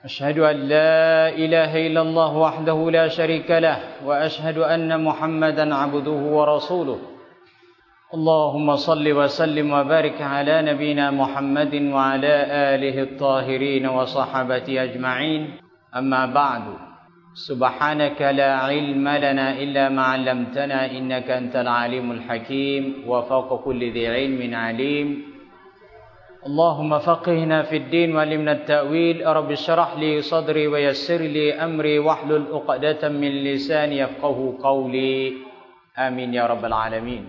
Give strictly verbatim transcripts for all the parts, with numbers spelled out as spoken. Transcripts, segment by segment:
أشهد أن لا إله إلا الله وحده لا شريك له وأشهد أن محمدا عبده ورسوله اللهم صل وسلم وبارك على نبينا محمد وعلى آله الطاهرين وصحبه أجمعين أما بعد سبحانك لا علم لنا إلا ما علمتنا إنك أنت العليم الحكيم وفوق كل ذي علم عليم اللهم فقهنا في الدين وعلمنا التأويل رب اشرح لي صدري ويسر لي أمري واحلل عقدة من لساني يفقهوا قولي آمين يا رب العالمين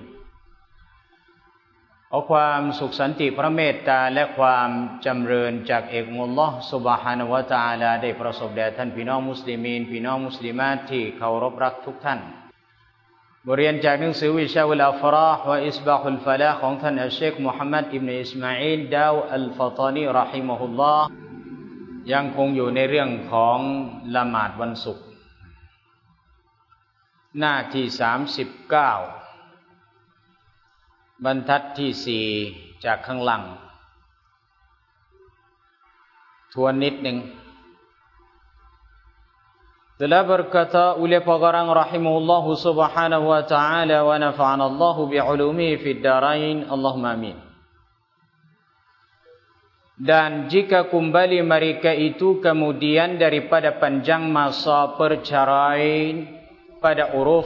ขอความสุขสันติพระเมตตาและความจำเริญจากเอกมุลลอฮ์ซุบฮานะฮูวะตะอาลาได้ประสบแด่ท่านพี่น้องมุสลิมีนพี่น้องมุสลิมาตที่เคารพรักทุกท่านบทเรียนจากหนังสือวิชาอุลอัฟราห์วะอิสบาฮุลฟะลาห์ของท่านอัชเชคมุฮัมมัดอิบนุอิสมาอีลดาวอัลฟะตานีเราะฮิมะฮุลลอฮ์ยังคงอยู่ในเรื่องของละหมาดวันศุกร์หน้าที่สามสิบเก้าบรรทัดที่สี่จากข้างหลังทวนนิดหนึ่ง telah berkata oleh pengarang rahimahullah subhanahu wa ta'ala wa nafa'ana Allah bi'ulumihi fid darain Allahumma amin. Dan jika kembali mereka itu kemudian daripada panjang masa perceraian pada uruf,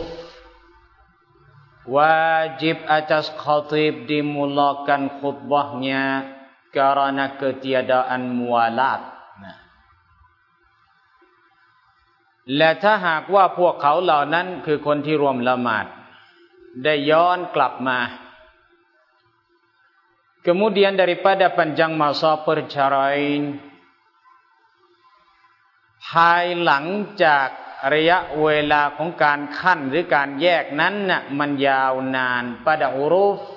wajib atas khatib dimulakan khutbahnya karena ketiadaan mualat. Nah. และถ้าหากว่าพวกเขาเหล่านั้นคือคนที่รวมละหมาดได้ย้อนกลับมา kemudian daripada panjang masa perceraian ภายหลังจากระยะเวลาของการขั้นหรือการแยกนั้นน่ะมันยาวนานปะดะอุรุฟ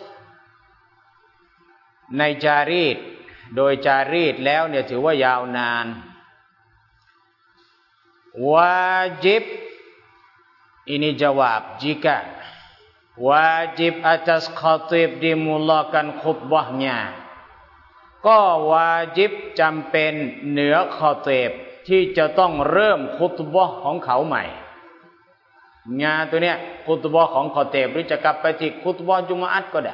ในจารีตโดยจารีตแล้วเนี่ยถือว่ายาวนานวาจิบ ini jawab jika wajib atas khatib dimulakan khutbahnya ก็วาจิบจำเป็นเหนือคอตีบที่จะต้องเริ่มคุตบะห์ของเขาใหม่งานตัวเนี้ยคุตบะห์ของคอตีบหรือจะกลับไปที่คุตบะห์จุมอะห์ก็ได้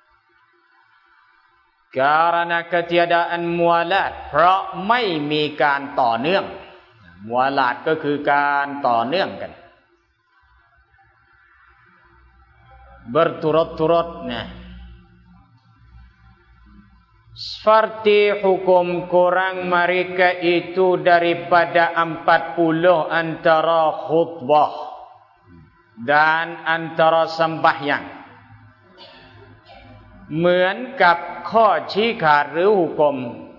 karena ketiadaan mualat เพราะไม่มีการต่อเนื่องมุอาลาตก็คือการต่อเนื่องกัน berturut-turut nah seperti hukum kurang mereka itu daripada empat puluh antara khutbah dan antara sembahyang เหมือนกับข้อชี้ขาดหรือหุกม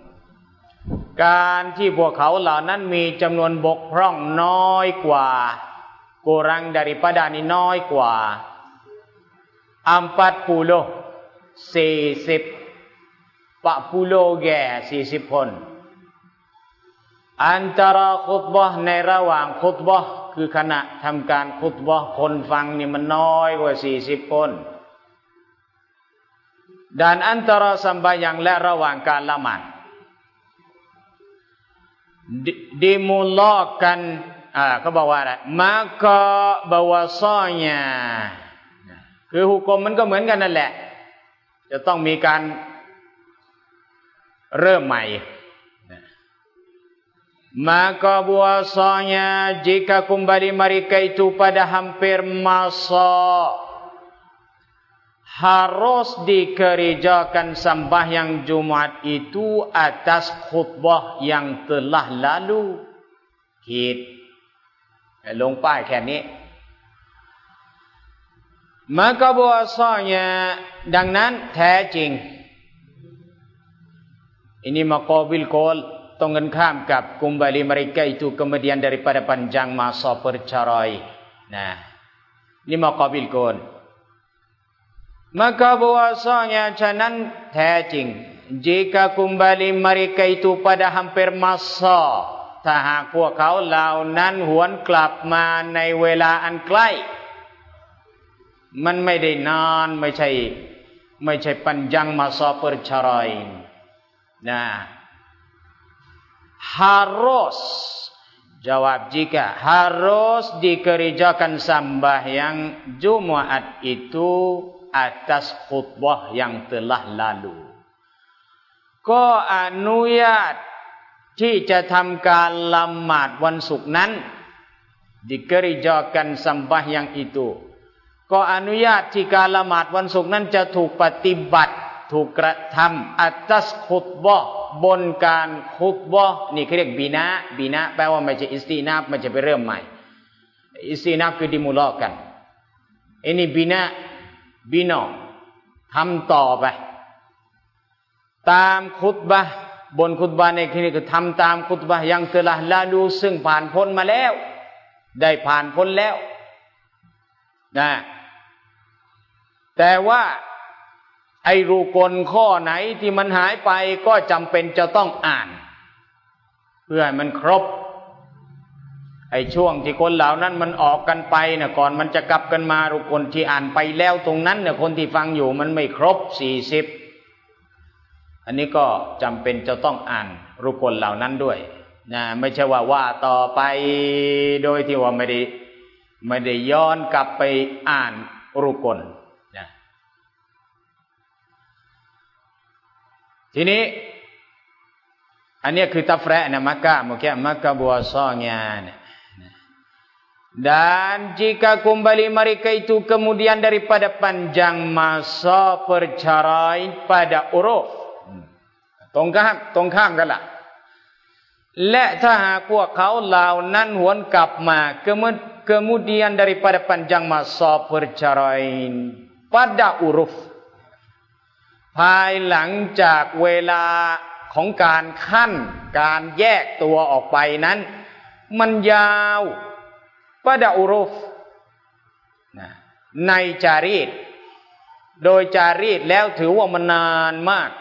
การที่พวกเขาเหล่านั้นมีจำนวนบกพร่องน้อยกว่า kurang daripada นี่น้อยกว่า empat puluh สี่สิบempat puluh แก่สี่สิบคน antara khutbah ในระหว่างคุตบะห์คือขณะทำการคุตบะห์คนฟังนี่มันน้อยกว่าสี่สิบคน dan antara sembahyang และระหว่างการละหมาดdimulakanอ่าเขาบอกว่าอะไร maka bahwasanya คือหุกมมันก็เหมือนกันนั่นแหละจะต้องมีการเริ่มใหม่ maka bahwasanya jika kembali mereka itu pada hampir masa harus dikerjakan sembahyang Jumat itu atas khutbah yang telah lalu ผิดลงป้ายแค่นี้ maka bahwasanya ดังนั้นแท้จริง ini maqabil qaul ตรงกันข้ามกับ kembali mereka itu kemudian daripada panjang masa perceraian nah ini maqabil qaul maka bahwasanya ฉะนั้นแท้จริง jika kembali mereka itu pada hampir masa ถ้าหากพวกเขาเหล่านั้นหวนกลับมาในเวลาอันใกล้มันไม่ได้นานไม่ใช่ไม่ใช่ panjang masa perceraian nah harus jawab jika harus dikerjakan sembahyang Jumat itu atas khutbah yang telah laluก็อนุญาตที่จะทำการละหมาดวันศุกร์นั้น dikerjakan sembahyang itu ก็อนุญาตที่การละหมาดวันศุกร์นั้นจะถูกปฏิบัติถูกกระทำ atas khutbah บนการคุตบะห์นี่เขาเรียกบินะบินะแปลว่าไม่ใช่อิสตินาฟไม่ใช่ไปเริ่มใหม่อิสตินาฟคือdimulakan ini bina bina ทำต่อไปตามคุตบะห์บนคุตบะห์ในที่นี้คือทำตามคุตบะห์yang telah laluซึ่งผ่านพ้นมาแล้วได้ผ่านพ้นแล้วนะแต่ว่าไอ้รุกลข้อไหนที่มันหายไปก็จำเป็นจะต้องอ่านเพื่อให้มันครบไอ้ช่วงที่คนเหล่านั้นมันออกกันไปเนี่ยก่อนมันจะกลับกันมารุกลที่อ่านไปแล้วตรงนั้นเนี่ยคนที่ฟังอยู่มันไม่ครบสี่สิบอันนี้ก็จำเป็นจะต้องอ่านรุกลเหล่านั้นด้วยนะไม่ใช่ว่าว่าต่อไปโดยที่ว่าไม่ได้ไม่ได้ย้อนกลับไปอ่านรุกลนะทีนี้อันนี้คือตัฟระนะmaka mungkin maka bahwasanya dan jika kembali mereka itu kemudian daripada panjang masa perceraian pada uruf ตรงข้ามตรงข้ามกันล่ะและถ้าหากพวกเขาเหล่านั้นหวนกลับมา kemudian daripada panjang masa perceraian pada uruf ภายหลังจากเวลาของการขั้นการแยกตัวออกไปนั้นมันยาว pada uruf ในจารีตโดยจารีตแล้วถือว่ามันนานมาก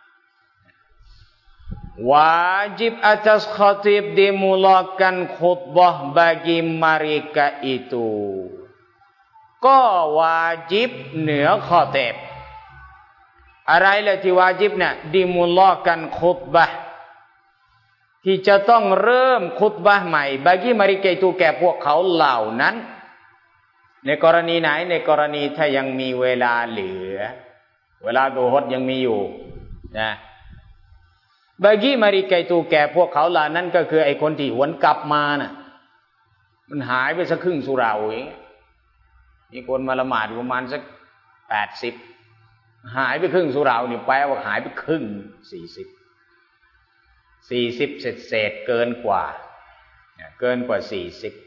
wajib atas khatib dimulakan khutbah bagi mereka itu ก็วาญิบเหนือคอติบอะไรล่ะที่วาญิบเนี่ยดิมุลลอกันคุตบะห์ที่จะต้องเริ่มคุตบะห์ใหม่บากิมาริกะตูแก่พวกเขาเหล่านั้นในกรณีไหนในกรณีถ้ายังมีเวลาเหลือเวลาดูฮดยังมีอยู่นะบากิมาริกะตูแก่พวกเขาเหล่านั้นก็คือไอ้คนที่หวนกลับมาน่ะมันหายไปสักครึ่งสุราเองมีคนมาละหมาดประมาณสักแปดสิบหายไปครึ่งสุรานี่แปลว่าหายไปครึ่งสี่สิบสี่สิบเศษเศษเกินกว่าเกินกว่าสี่สิบ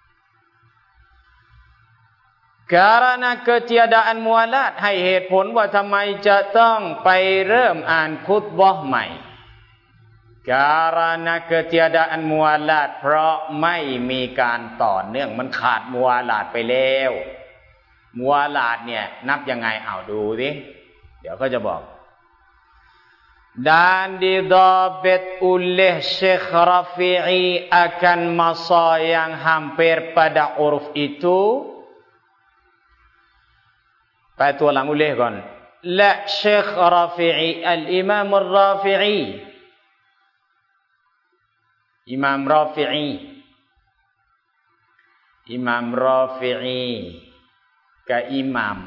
karena ketiadaan mualat ให้เหตุผลว่าทำไมจะต้องไปเริ่มอ่านคุตบะห์ใหม่ karena ketiadaan mualat เพราะไม่มีการต่อเนื่องมันขาดมุวาลาตไปแล้วมุวาลาตเนี่ยนับยังไงเอาดูสิเดี๋ยวก็จะบอก dan didabit oleh Syekh Rafi'i akan masa yang hampir pada uruf itu แปลตัวหลังอุเลห์ก่อนและ Syekh Rafi'i al-Imam al-Rafi'i อิมามราฟิอีอิมามราฟิอีกับอิมาม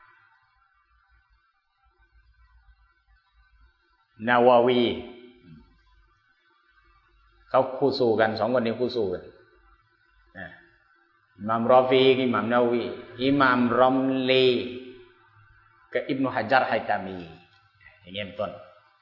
นาวาวีเขาคู่สู้กันสองคนนี้คู่สู้กันอิหม่ามรอฟีกับอิหม่ามนาวาวีอิหม่ามรอมลีกับอิบนุฮะญัรไฮตามีอย่างนี้เป็นต้น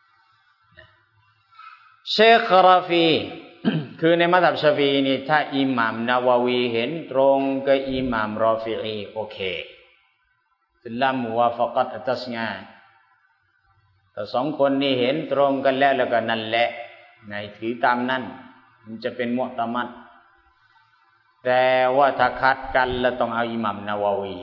เชครอฟีคือในมัธยมชาฟีนี่ถ้าอิหม่ามนาวาวีเห็นตรงกับอิหม่ามรอฟีอีโอเคtelah muwafaqat atasnyaแต่สองคนนี้เห็นตรงกันแล้วแล้วก็นั่นแหละในถือตามนั้นมันจะเป็นมุอ์ตะมัดแต่ว่าถ้าคัดกันแล้วต้องเอาอิหม่ามนาวาวี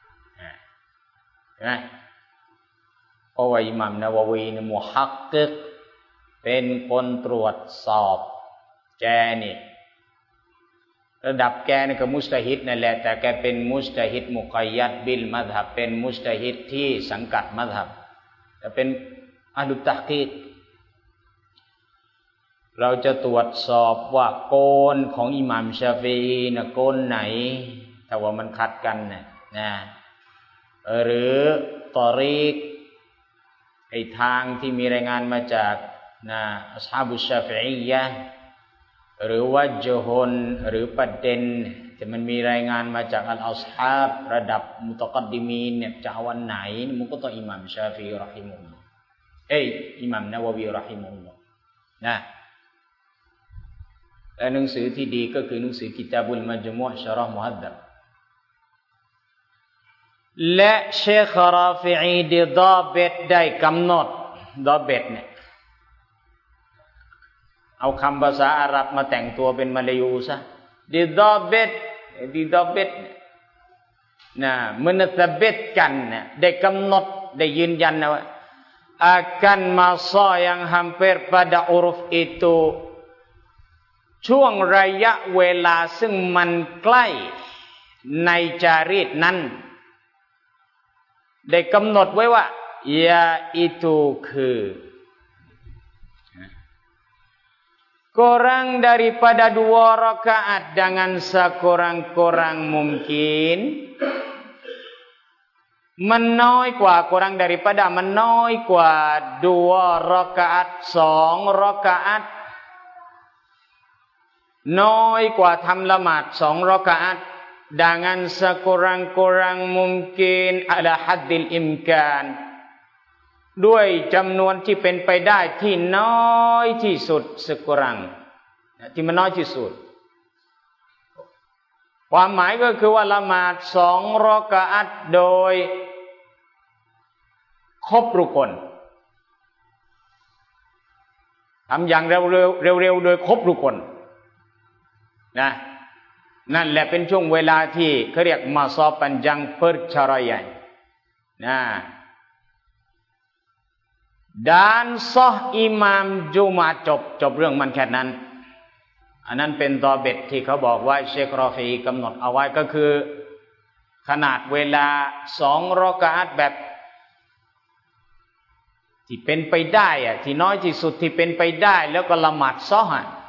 ใช่ไหมเพราะว่าอิหม่ามนาวาวีนี่มุฮักกิกเป็นคนตรวจสอบแกนี่ระดับแกนี่ก็มุจตะฮิดนั่นแหละแต่แกเป็นมุจตะฮิดมุกัยยัดบิลมัซฮับเป็นมุจตะฮิดที่สังกัดมัซฮับแต่เป็นอะห์ลุตตะห์กีกเราจะตรวจสอบว่าโกนของอิหม่ามชาฟิอีนะโกนไหนถ้าว่ามันขัดกันนะนะหรือตอรีกไอ้ทางที่มีรายงานมาจากนะอัศฮาบุชชาฟิอียะห์หรือวัจฮุนหรือประเด็นที่มันมีรายงานมาจากอัลอัศฮาบระดับมุตะกัดดิมีนเนี่ยจะเอาวันไหนมันก็ต้องอิหม่ามชาฟิอีเราะฮิมะฮุลลอฮ์เอ้ยอิหม่ามนะวะวีเราะฮิมะฮุลลอฮ์นะและหนังสือที่ดีก็คือหนังสือกิตาบุลมัจมูอ์ชะเราะห์มุฮัดดับและเชคราฟิอีได้ดอเบ็ดได้กำหนดดอเบ็ดเนี่ยเอาคำภาษาอาหรับมาแต่งตัวเป็นมาลายูซะดีดอเบ็ดดีดอเบ็ดนะmenethabitkanได้กำหนดได้ยืนยันนะว่าakan masa yang hampir pada uruf ituช่วงระยะเวลาซึ่งมันใกล้ในจารีตนั้นได้กำหนดไว้ว่ายาituคือkurang daripada dua rakaat dengan sekurang-kurang mungkin มันน้อยกว่า kurang daripada มันน้อยกว่า dua rakaat สองรากาอัตน้อยกว่าทำละหมาดสองรากาอัต dengan sekurang-kurang mungkin ala haddil imkan ด้วยจำนวนที่เป็นไปได้ที่น้อยที่สุดสกุรังที่มันน้อยที่สุดความหมายก็คือว่าละหมาดสองรากาอัตโดยครบรุกนทำอย่างเร็วๆเร็วๆโดยครบรุกนนะนั่นแหละเป็นช่วงเวลาที่เขาเรียกมาซอปันจังเปิดชารยัยนะ dan sah imam Jumat จบจบเรื่องมันแค่นั้นอันนั้นเป็นดอเบ็ดที่เขาบอกว่าเชครอฟีกำหนดเอาไว้ก็คือขนาดเวลาสองรากาอัตแบบที่เป็นไปได้อะที่น้อยที่สุดที่เป็นไปได้แล้วก็ละหมาดซอฮ์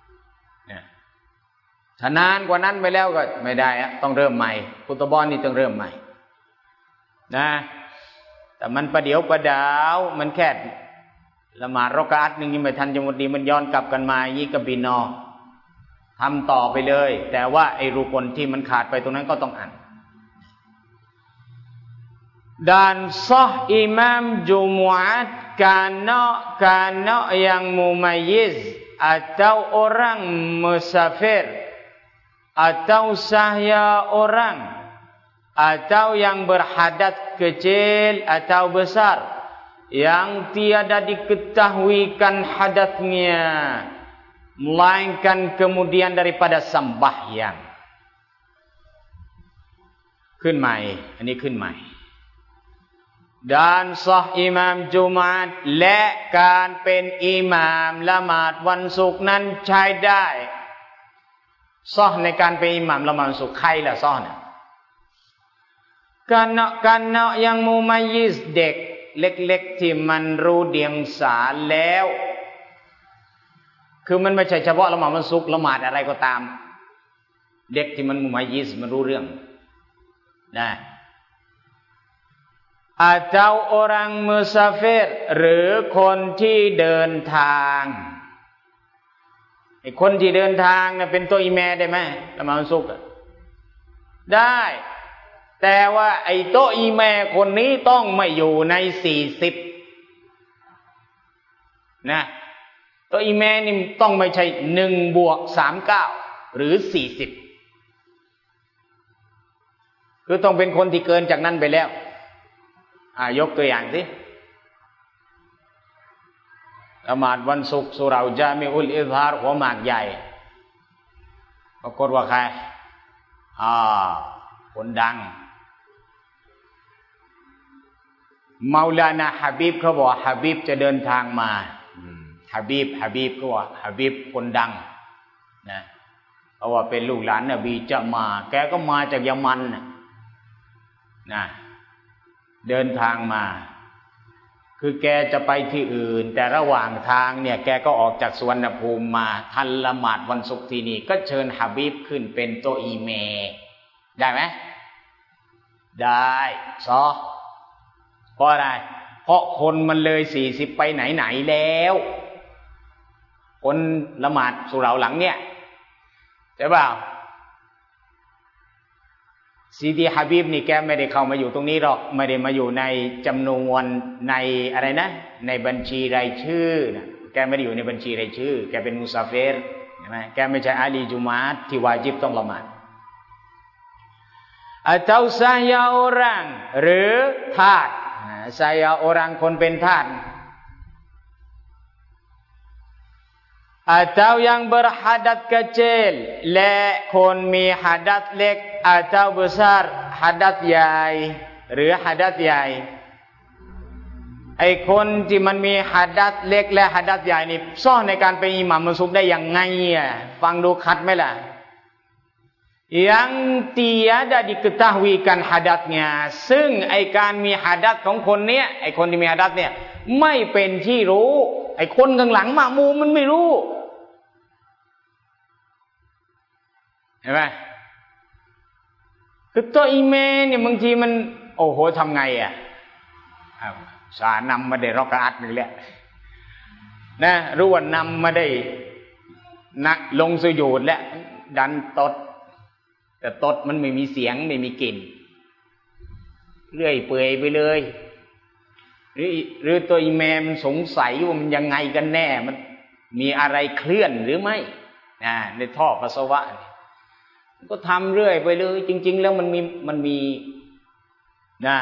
ถ้านานกว่านั้นไปแล้วก็ไม่ได้อะต้องเริ่มใหม่ฟุตบอลนี่ต้องเริ่มใหม่นะแต่มันประเดี๋ยวประดาวมันแค่ละหมาดรากาอัตนึงยังไม่ทันจะหมดดีมันย้อนกลับกันมายี่กับบินอทำต่อไปเลยแต่ว่าไอ้รุกนที่มันขาดไปตรงนั้นก็ต้องอ่าน dan sah imam Jumat karena karena yang mumayyiz atau orang musafir atau sahya orang atau yang berhadat kecil atau besar yang tiada diketahuikan hadatnya melainkan kemudian daripada sembahyang ขึ้นใหม่อันนี้ขึ้นใหม่ dan sah imam Jumat และการเป็นอิหม่ามละหมาดวันศุกร์นั้นใช้ได้ซอฮ์ในการเป็นอิหม่ามละหมาดวันศุกร์ใครล่ะซอฮ์เนี่ยkanak-kanak yang mumayyiz เด็กเล็กๆที่มันรู้เดียงสาแล้วคือมันไม่ใช่เฉพาะละหมาดวันศุกร์ละหมาดอะไรก็ตามเด็กที่มันมุมัยยิซมันรู้เรื่องนะ atau orang musafir หรือคนที่เดินทางไอ้คนที่เดินทางเนี่ยเป็นตัวอีแม่ได้ไหมละหมาดวันศุกร์ได้แต่ว่าไอ้โตอีแม่คนนี้ต้องไม่อยู่ในสี่สิบนะตัวอีแม่นี่ต้องไม่ใช่หนึ่งบวกสามเก้าหรือสี่สิบคือต้องเป็นคนที่เกินจากนั้นไปแล้วอ่ายกตัวอย่างสิละหมาดวันศุกร์สุเราะห์ญามิอุลอิซฮาร์หัวหมากใหญ่ปรากฏว่าใครอ่าคนดังเมาลานาฮะบีบเขาบอกฮะบีบจะเดินทางมาฮะบีบฮะบีบก็ว่าฮะบีบคนดังนะเพราะว่าเป็นลูกหลานนบีจะมาแกก็มาจากยะมันนะเดินทางมาคือแกจะไปที่อื่นแต่ระหว่างทางเนี่ยแกก็ออกจากสุวรรณภูมิมาทันละหมาดวันศุกร์ที่นี่ก็เชิญฮะบีบขึ้นเป็นโตอีเมได้ไหมได้ซอเพราะอะไรเพราะคนมันเลยสี่สิบไปไหนไหนแล้วคนละหมาดสุเหร่าหลังเนี่ยใช่เปล่าซีดีฮะบีบนี่แกไม่ได้เข้ามาอยู่ตรงนี้หรอกไม่ได้มาอยู่ในจำนวนในอะไรนะในบัญชีรายชื่อนะแกไม่ได้อยู่ในบัญชีรายชื่อแกเป็นมุซาเฟรใช่ไหมแกไม่ใช่อาลีจุมาตที่วาญิบต้องละหมาดatau saya orang หรือทาส saya orang คนเป็นทาส atau yang berhadat kecil และคนมีหัดัตเล็ก atau besar หัดัตใหญ่หรือหัดัตใหญ่ไอ้คนที่มันมีหัดัตเล็กและหัดัตใหญ่นี่ซ่อนในการเป็นอิหม่ามมัสยิดได้ยังไงอ่ะฟังดูขัดไหมล่ะyang tiada diketahuikan hadatnya ซึ่งไอการมีหัดัตของคนเนี้ยไอคนที่มีหัดัตเนี่ยไม่เป็นที่รู้ไอคนข้างหลังมะมูมันไม่รู้เห็นไหมคือตัวอีเมนเนี่ยบางทีมันโอ้โหทำไงอ่ะสานำมาได้รอกอัดนี่แหละนะรู้ว่านำมาได้นักลงสุญูดแล้วดันตดแต่ตดมันไม่มีเสียงไม่มีกลิ่นเรื่อยเปื่อยไปเลยหรือหรือตัวอีแมมันสงสัยว่ามันยังไงกันแน่มันมีอะไรเคลื่อนหรือไม่นะในท่อปัสสาวะมันก็ทำเรื่อยไปเลยจริงๆแล้วมันมีมันมีนะ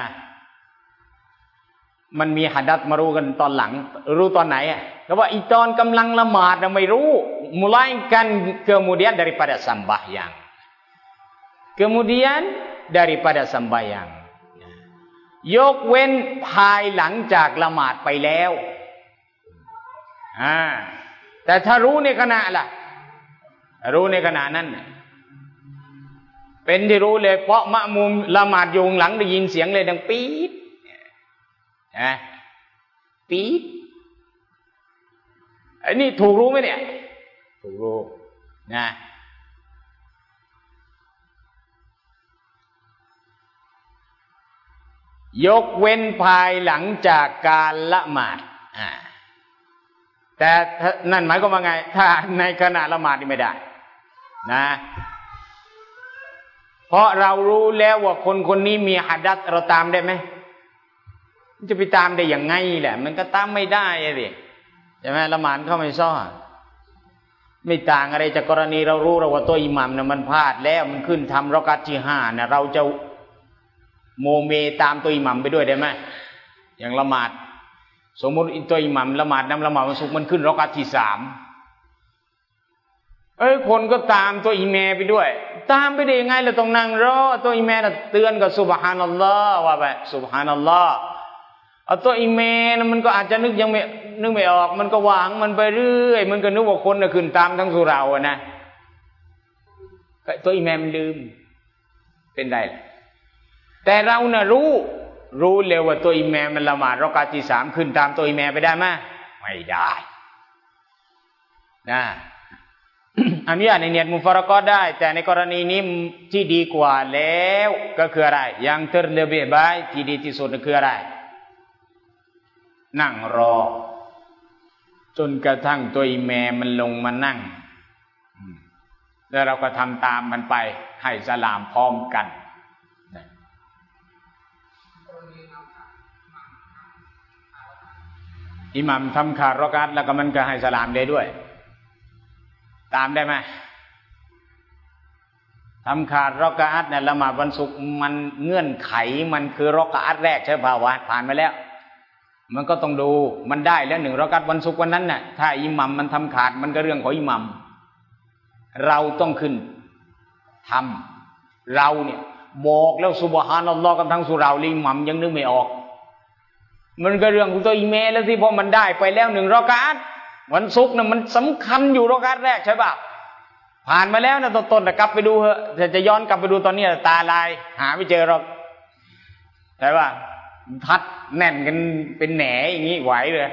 มันมีหัดัตมารู้กันตอนหลังรู้ตอนไหนอ่ะก็ว่าอีตอนกำลังละหมาดน่ะไม่รู้ melainkan kemudian daripada sembahyang kemudian daripada sembahyang ยกเว้นภายหลังจากละหมาดไปแล้วอ่าแต่ถ้ารู้ในขณะล่ะรู้ในขณะนั้นเป็นที่รู้เลยเพราะมะมุมละหมาดอยู่หลังได้ยินเสียงเลยดังปี๊ดนะปี๊ดอันนี้ถูกรู้ไหมเนี่ยถูกรู้นะยกเว้นภายหลังจากการละหมาดอ่าแต่นั่นหมายความว่าไงถ้าในขณะละหมาดนี่ไม่ได้นะเพราะเรารู้แล้วว่าคนคนนี้มีหัดัตเราตามได้ไหมจะไปตามได้อย่างไงแหละมันก็ตามไม่ได้สิใช่ไหมละหมาดเข้าไม่ซ้อไม่ต่างอะไรจากกรณีเรารู้เราว่าตัวอิหมัมเนี่ยมันพลาดแล้วมันขึ้นทำรอกาตที่ห้าเนี่ยเราจะโมเมตามตัวอิหมัมไปด้วยได้ไหมอย่างละหมาดสมมติตัวอิหมัมละหมาดนำละหมาดวันศุกร์มันขึ้นรอกาตที่สามเอ้ยคนก็ตามตัวอิเมไปด้วยตามไปได้ยังไงเราต้องนั่งรอตัวอิเมน่ะเตือนกับซุบฮานัลลอฮ์ว่าไปซุบฮานัลลอฮ์เอาตัวอิเมน่ะมันก็อาจจะนึกยังไม่นึกไม่ออกมันก็วางมันไปเรื่อยมันก็นึกว่าคนน่ะขึ้นตามทั้งสุเราอ่ะนะตัวอิเมมันลืมเป็นได้แต่เราน่ะรู้รู้เร็วว่าตัวอิเมมันละหมาดรอกาตที่สามขึ้นตามตัวอิเมไปได้ไหมไม่ได้นะอนุญาตในเนียดมุฟารากอฮ์ได้แต่ในกรณีนี้ที่ดีกว่าแล้วก็คืออะไรyang terlebih baikที่ดีที่สุดคืออะไรนั่งรอจนกระทั่งตัวอิเมมันลงมานั่งแล้วเราก็ทำตามมันไปให้สลามพร้อมกันอิหมัมทำขาดรอกาตแล้วก็มันก็ให้สลามได้ด้วยตามได้ไหมทำขาดรอกาตเนี่ยละหมาดวันศุกร์มันเงื่อนไขมันคือรอกาตแรกใช่ป่าววะผ่านมาแล้วมันก็ต้องดูมันได้แล้วหนึ่งรอกาตวันศุกร์วันนั้นน่ะถ้าอิหมัมมันทำขาดมันก็เรื่องของอิหมัมเราต้องขึ้นทำเราเนี่ยบอกแล้วซุบฮานัลลอฮ์กันทั้งสุเราลิอิหมัมยังนึกไม่ออกมันก็เรื่องของตัวอิเมแล้วสิเพราะมันได้ไปแล้วหนึ่งรอกาตวันศุกร์น่ะมันสำคัญอยู่รอกาตแรกใช่ป่ะผ่านมาแล้วนะต้นๆแต่กลับไปดูเถอะจะจะย้อนกลับไปดูตอนนี้ตาลายหาไม่เจอหรอกใช่ป่ะทัดแน่นกันเป็นแหนอย่างนี้ไหวเลย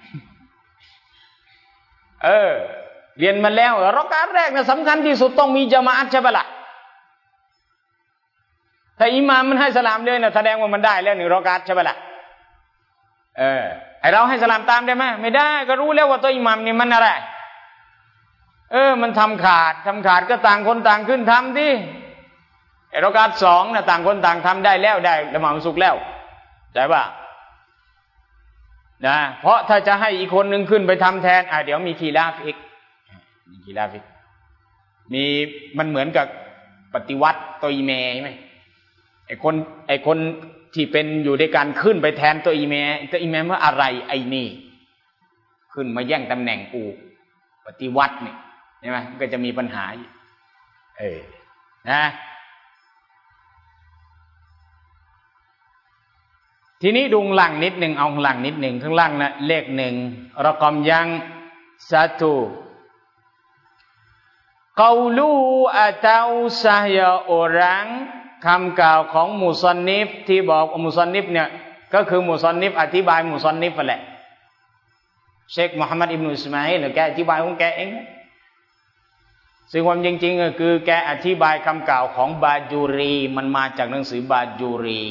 เออเรียนมาแล้วรอกาตแรกนะสำคัญที่สุดต้องมีญะมาอะห์ใช่ปะล่ะถ้าอิหม่ามมันให้สลามเลยนะแสดงว่ามันได้แล้วหนึ่งรอกาตใช่ปะล่ะเออไอเราให้สลามตามได้ไหมไม่ได้ก็รู้แล้วว่าตัวอิหม่ามนี่มันอะไรเออมันทำขาดทำขาดก็ต่างคนต่างขึ้นทำดิไอรอกาตสองนะต่างคนต่างทำได้แล้วได้ละหมาดสุกแล้วใช่ปะนะเพราะถ้าจะให้อีกคนหนึ่งขึ้นไปทำแทนอ่ะเดี๋ยวมีคีลาฟอีกมีคีลาฟอีกมีมันเหมือนกับปฏิวัติตัวอีเมย์ใช่ไหมไอคนไอคนที่เป็นอยู่ในการขึ้นไปแทนตัวอีเมย์ตัวอีเมย์ว่าอะไรไอ้นี่ขึ้นมาแย่งตำแหน่งกูปฏิวัติเนี่ยใช่ไหมก็จะมีปัญหาเออนะทีนี้ดูหลังนิดหนึ่งเอาหลังนิดหนึ่งข้างล่างนะเลขหนึ่งรกมยังsatu qaulu atau sahya orangคำกล่าวของมุซันนิฟที่บอกมุซันนิฟเนี่ยก็คือมุซันนิฟอธิบายมุซันนิฟแหละเชคมุฮัมมัดอิบนุอิสมาอิลแกอธิบายของแกเองซึ่งความจริงๆก็คือแกอธิบายคำกล่าวของบาจูรีมันมาจากหนังสือบาจูรี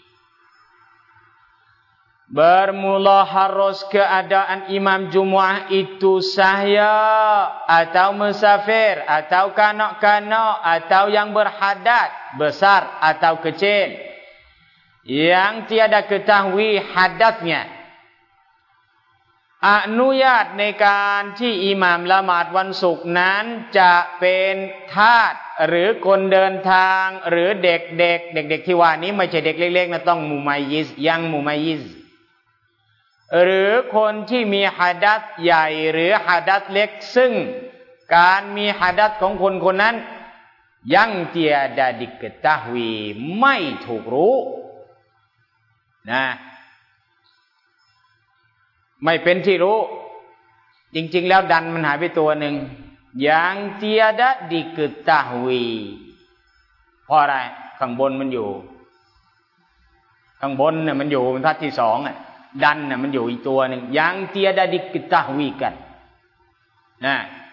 bermula harus keadaan imam Jumu'ah itu sahya atau musafir atau kanak-kanak atau yang berhadat besar atau kecil yang tiada ketahui hadatnya อนุญาตในการที่อิหม่ามละหมาดวันศุกร์นั้นจะเป็นทาสหรือคนเดินทางหรือเด็กๆ เด็กๆที่ว่านี้ไม่ใช่เด็กเล็กๆนะต้องมุมัยยิซยังมุมัยยิซหรือคนที่มีหะดัษใหญ่หรือหะดัษเล็กซึ่งการมีหะดัษของคนคนนั้นยังเตียดาดิกตะฮวีไม่ถูกรู้นะไม่เป็นที่รู้จริงๆแล้วดันมันหายไปตัวหนึ่งยังเตียดาดิกตะฮวีเพราะอะไรข้างบนมันอยู่ข้างบนเนี่ยมันอยู่บรรทัดที่สองอ่ะดันน่ะมันอยู่อีกตัวหนึ่งยังเตียดาดิกตะฮวีกันนะ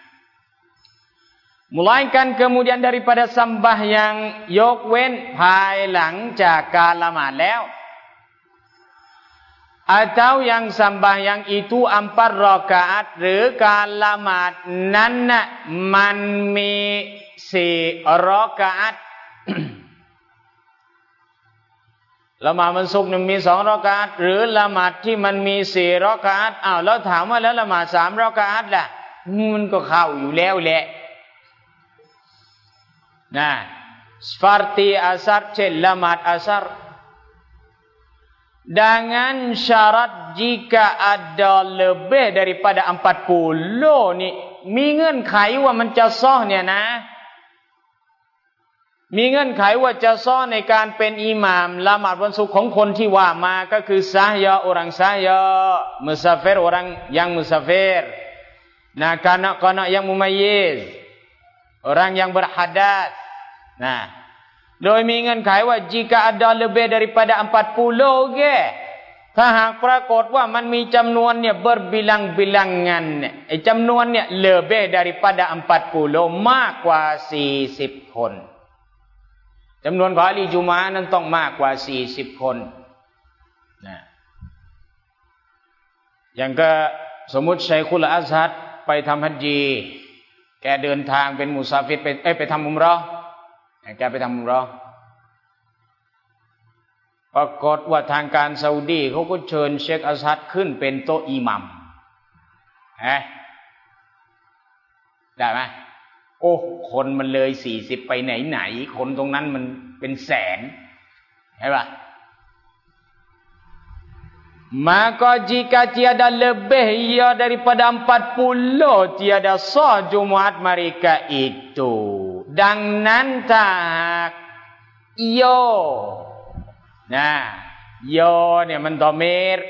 Mulaikan kemudian daripada sembahyangยกเว้นภายหลังจากการละหมาดแล้ว atau yang sembahyang itu empat rakaat หรือการละหมาดนั้นน่ะมันมีสี่รากาต ละหมาดวันศุกร์มีสองรากาตหรือละหมาดที่มันมีสี่รากาตอ้าวแล้วถามว่าแล้วละหมาดสามรากาตล่ะมันก็เข้าอยู่แล้วแหละnah seperti asar celamat asar dengan syarat jika ada lebih daripada empat puluh ni มีเงื่อนไขว่ามันจะซ้อเนี่ยนะมีเงื่อนไขว่าจะซ้อในการเป็นอิหม่ามละหมาดวันศุกร์ของคนที่ว่ามาก็คือซะฮยา orang saya musafir orang yang musafir nah kanak-kanak yang mumayyiz orang yang berhadas nah โดยมีเงื่อนไขว่า jika ada lebih daripada empat puluh แกถ้าหากปรากฏว่ามันมีจำนวนเนี่ย berbilang-bilangan เนี่ยไอ้จำนวนเนี่ย lebih daripada empat puluh มากกว่าสี่สิบคนจำนวนของอะลีจุมอะห์นั้นต้องมากกว่าสี่สิบคนนะอย่างก็สมมุติชัยคุลอัซฮัดไปทำฮัจญีแกเดินทางเป็นมุซาฟิรไปเอ้ยไปทำอุมเราะห์แกไปทำอุมเราะห์ปรากฏว่าทางการซาอุดีเขาก็เชิญเชคอัซฮัดขึ้นเป็นโต๊ะอิหมัมฮะได้ไหมโอ้คนมันเลยสี่สิบไปไหนไหนคนตรงนั้นมันเป็นแสนใช่ป่ะmaka jika tiada lebih ya daripada empat puluh tiada sah Jumaat mereka itu ดังนั้นถ้าโยนะโยเนี่ยมันดอเมร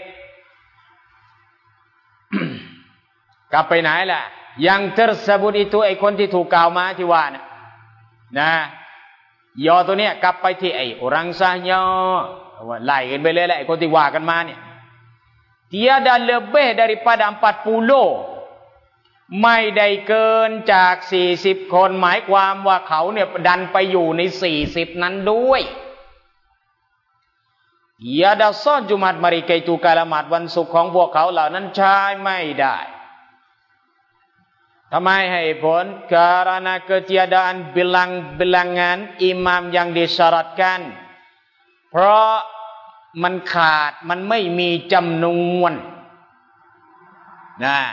กลับไปไหนล่ะyang tersebut itu ไอ้คนที่ถูกกล่าวมาที่ว่านะนะยอตัวเนี้ยกลับไปที่ไอ้ orang sahnya ว่าไล่กันไปเลยแหละคนที่ว่ากันมาเนี่ย tiada lebih daripada empat puluh ไม่ได้เกินจากสี่สิบคนหมายความว่าเขาเนี่ยดันไปอยู่ในสี่สิบนั้นด้วย tiada solat Jumat mereka itu kalimat วันศุกร์ของพวกเขาเหล่านั้นใช้ไม่ได้ทำไมให้ผล karena ketiadaan bilang-bilangan imam yang disyaratkan เพราะมันขาดมันไม่มีจำนวนนะ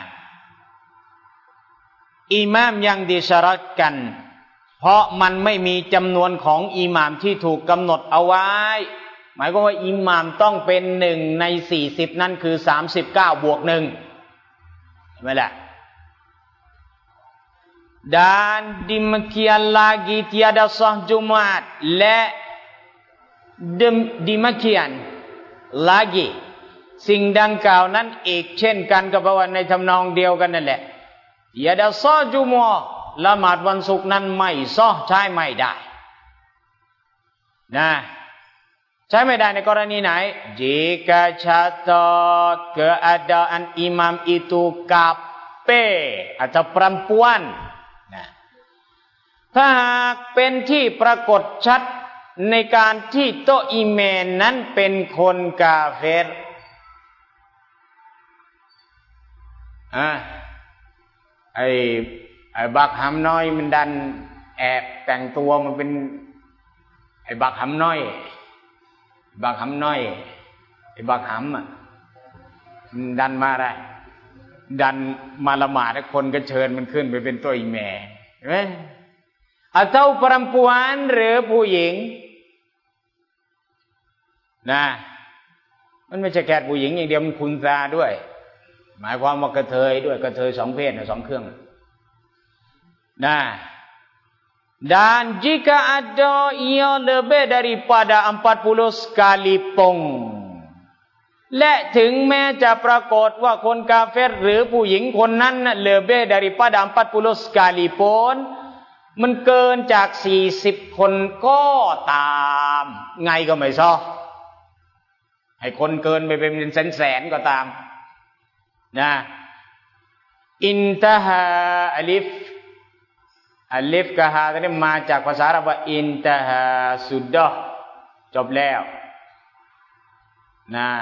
อิหม่ามยังดิชารัตกันเพราะมันไม่มีจำนวนของอิหม่ามที่ถูกกำหนดเอาไว้หมายความว่าอิหม่ามต้องเป็นหนึ่งในสี่สิบนั่นคือสามสิบเก้าบวกหนึ่งใช่ไหมล่ะ dan demikian lagi tiada sah Jumat และ demikian lagi สิ่งดังกล่าวนั้นอีกเช่นกันกับว่าในทำนองเดียวกันนั่นแหละอย่าได้ซ้อจุมอละหมาดวันศุกร์นั้นไม่ซ้อใช้ไม่ได้นะใช้ไม่ได้ในกรณีไหน jika catat keadaan imam itu kape atau perempuan นะถ้าหากเป็นที่ปรากฏชัดในการที่โตอิเมนนั้นเป็นคนกาเฟรอ่ะไอ้ไอ้บักหำน้อยมันดันแอบแต่งตัวมันเป็นไอ้บักหำน้อยบักหำน้อยไอ้บักหำอ่ะมันดันมาได้ดันมาละหมาดแล้วคนก็เชิญมันขึ้นไปเป็นตัวอีแม่เห็นไหมatau perempuan หรือผู้หญิงนะมันไม่ใช่แค่ผู้หญิงอย่างเดียวมันคุณซาด้วยหมายความว่ากระเทยด้วยกระเทยสองเพศสองเครื่องนะ dan jika ada ia lebih daripada empat puluh sekalipun และถึงแม้จะปรากฏว่าคนกาเฟรหรือผู้หญิงคนนั้น lebih daripada empat puluh sekalipun มันเกินจากสี่สิบคนก็ตามไงก็ไม่ซ้อให้คนเกินไปเป็นแสนๆก็ตามนะอินตาฮาอลิฟอลิฟกับฮาตัวนี้มาจากภาษาอาหรับว่าอินตาฮาสุดะจบแล้วนะ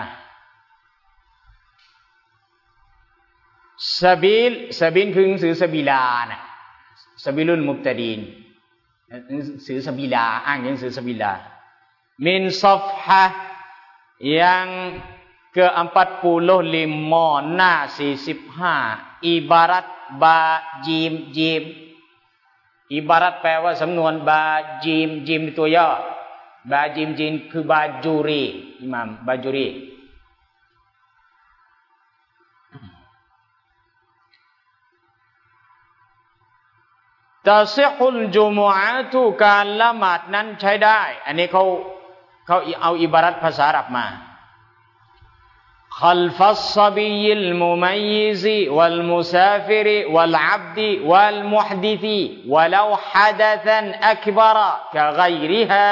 ซาบิลซาบิลคือหนังสือซาบิลานะซาบิลุลมุบตะดีนหนังสือซาบิลาอ้างหนังสือซาบิลามินซอฟฮะyang ke empat puluh lima หน้าสี่สิบห้าอิบารัตบาจีมจีมอิบารัตแปลว่าสำนวนบาจีมจีมตัวย่อบาจีมจีมคือบาจูรีอิหม่ามบาจูรีตาซิฮุลจุมุอะตุการละหมาดนั้นใช้ได้อันนี้เขาเขาเอาอิบารัตภาษาอาหรับมา خلف الصبي المميز والمسافر والعبد والمحدث ولو حدثا أكبر كغيرها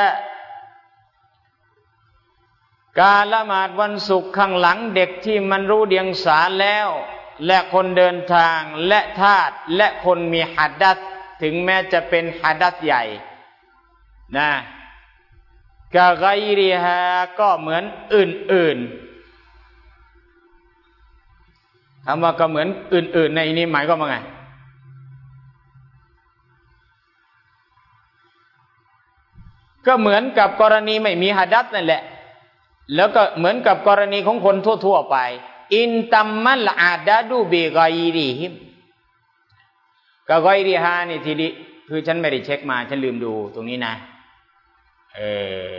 การละหมาดวันศุกร์ข้างหลังเด็กที่มันรู้เดียงสาแล้วและคนเดินทางและทาสและคนมีหัดดัษถึงแม้จะเป็นหัดดัษใหญ่นะกะไกริฮาก็เหมือนอื่นๆคำว่าก็เหมือนอื่นๆในนี้หมายความว่าไงก็เหมือนกับกรณีไม่มีหัดดัษนั่นแหละแล้วก็เหมือนกับกรณีของคนทั่วๆไปอินตัมมัลอาดาดูบิไกริฮิมกะไกริฮานี่ทีนี้คือฉันไม่ได้เช็คมาฉันลืมดูตรงนี้นะเออ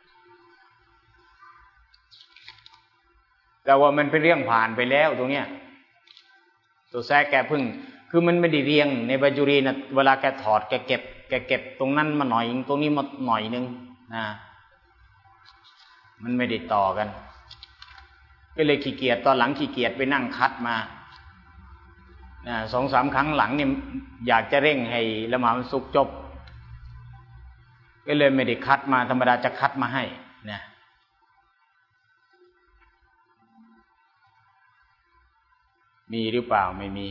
แต่ว่ามันเป็นเรื่องผ่านไปแล้วตรงเนี้ยตัวแท้แกพึ่งคือมันไม่ได้เรียงในบาจูรีนะเวลาแกถอดแกเก็บแกเก็บตรงนั้นมาหน่อยตรงนี้มาหน่อยนึงนะมันไม่ได้ต่อกันก็เลยขี้เกียจตอนหลังขี้เกียจไปนั่งคัดมานะสองสามครั้งหลังนี่อยากจะเร่งให้ละหมาดวันศุกร์จบก็เลยไม่ได้คัดมาธรรมดาจะคัดมาให้นะมีหรือเปล่าไม่มี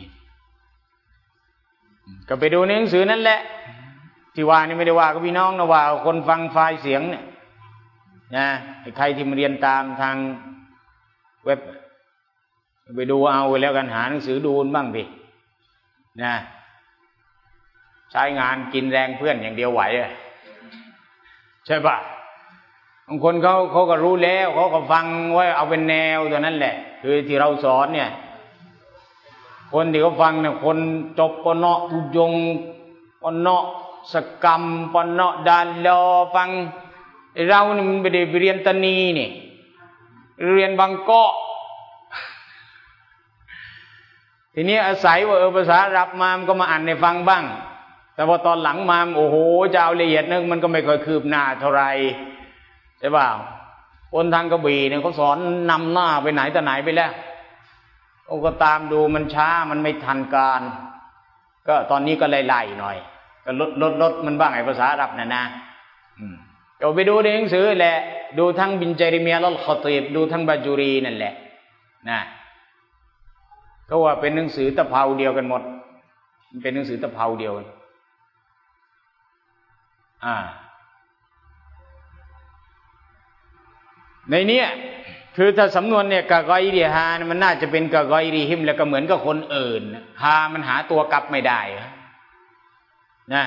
ก็ไปดูในหนังสือนั่นแหละที่ว่านี่ไม่ได้ว่ากับพี่น้องนะว่าคนฟังไฟล์เสียงเนี่ยนะใครที่มาเรียนตามทางเว็บไปดูเอาแล้วกันหาหนังสือดูบ้างดินะใช้งานกินแรงเพื่อนอย่างเดียวไหวอ่ะใช่ปะบางคนเขาเขาก็รู้แล้วเขาก็ฟังไว้เอาเป็นแนวตัวนั้นแหละคือที่เราสอนเนี่ยคนที่เขาฟังเนี่ยคนจบปนอุยงปนสกรรมปนดาลอฟังเรานี่มันไม่ได้เรียนตนีนี่เรียนบางเกาะทีนี้อาศัยว่าเออภาษาอาหรับมามันก็มาอ่านให้ฟังบ้างแต่พอตอนหลังมาโอ้โหจะเอาละเอียดนึงมันก็ไม่ค่อยคืบหน้าเท่าไรใช่ป่าวคนทางกระบี่เนี่ยเขาสอนนำหน้าไปไหนแต่ไหนไปแล้วโอ้ก็ตามดูมันช้ามันไม่ทันการก็ตอนนี้ก็ไล่ๆหน่อยก็ลดลดลดมันบ้างไอ้ภาษาอาหรับน่ะนะอืมเอาไปดูในหนังสือแหละดูทั้งบินจาริมียะลขอตีบดูทั้งบาจูรีนั่นแหละนะก็ว่าเป็นหนังสือตะเภาเดียวกันหมดมันเป็นหนังสือตะเภาเดียวกันอ่าในเนี้ยคือถ้าสำนวนเนี่ยกะกอยรีฮามันน่าจะเป็นกะกอยรีหิมแล้วก็เหมือนกับคนอื่นฮามันหาตัวกลับไม่ได้นะ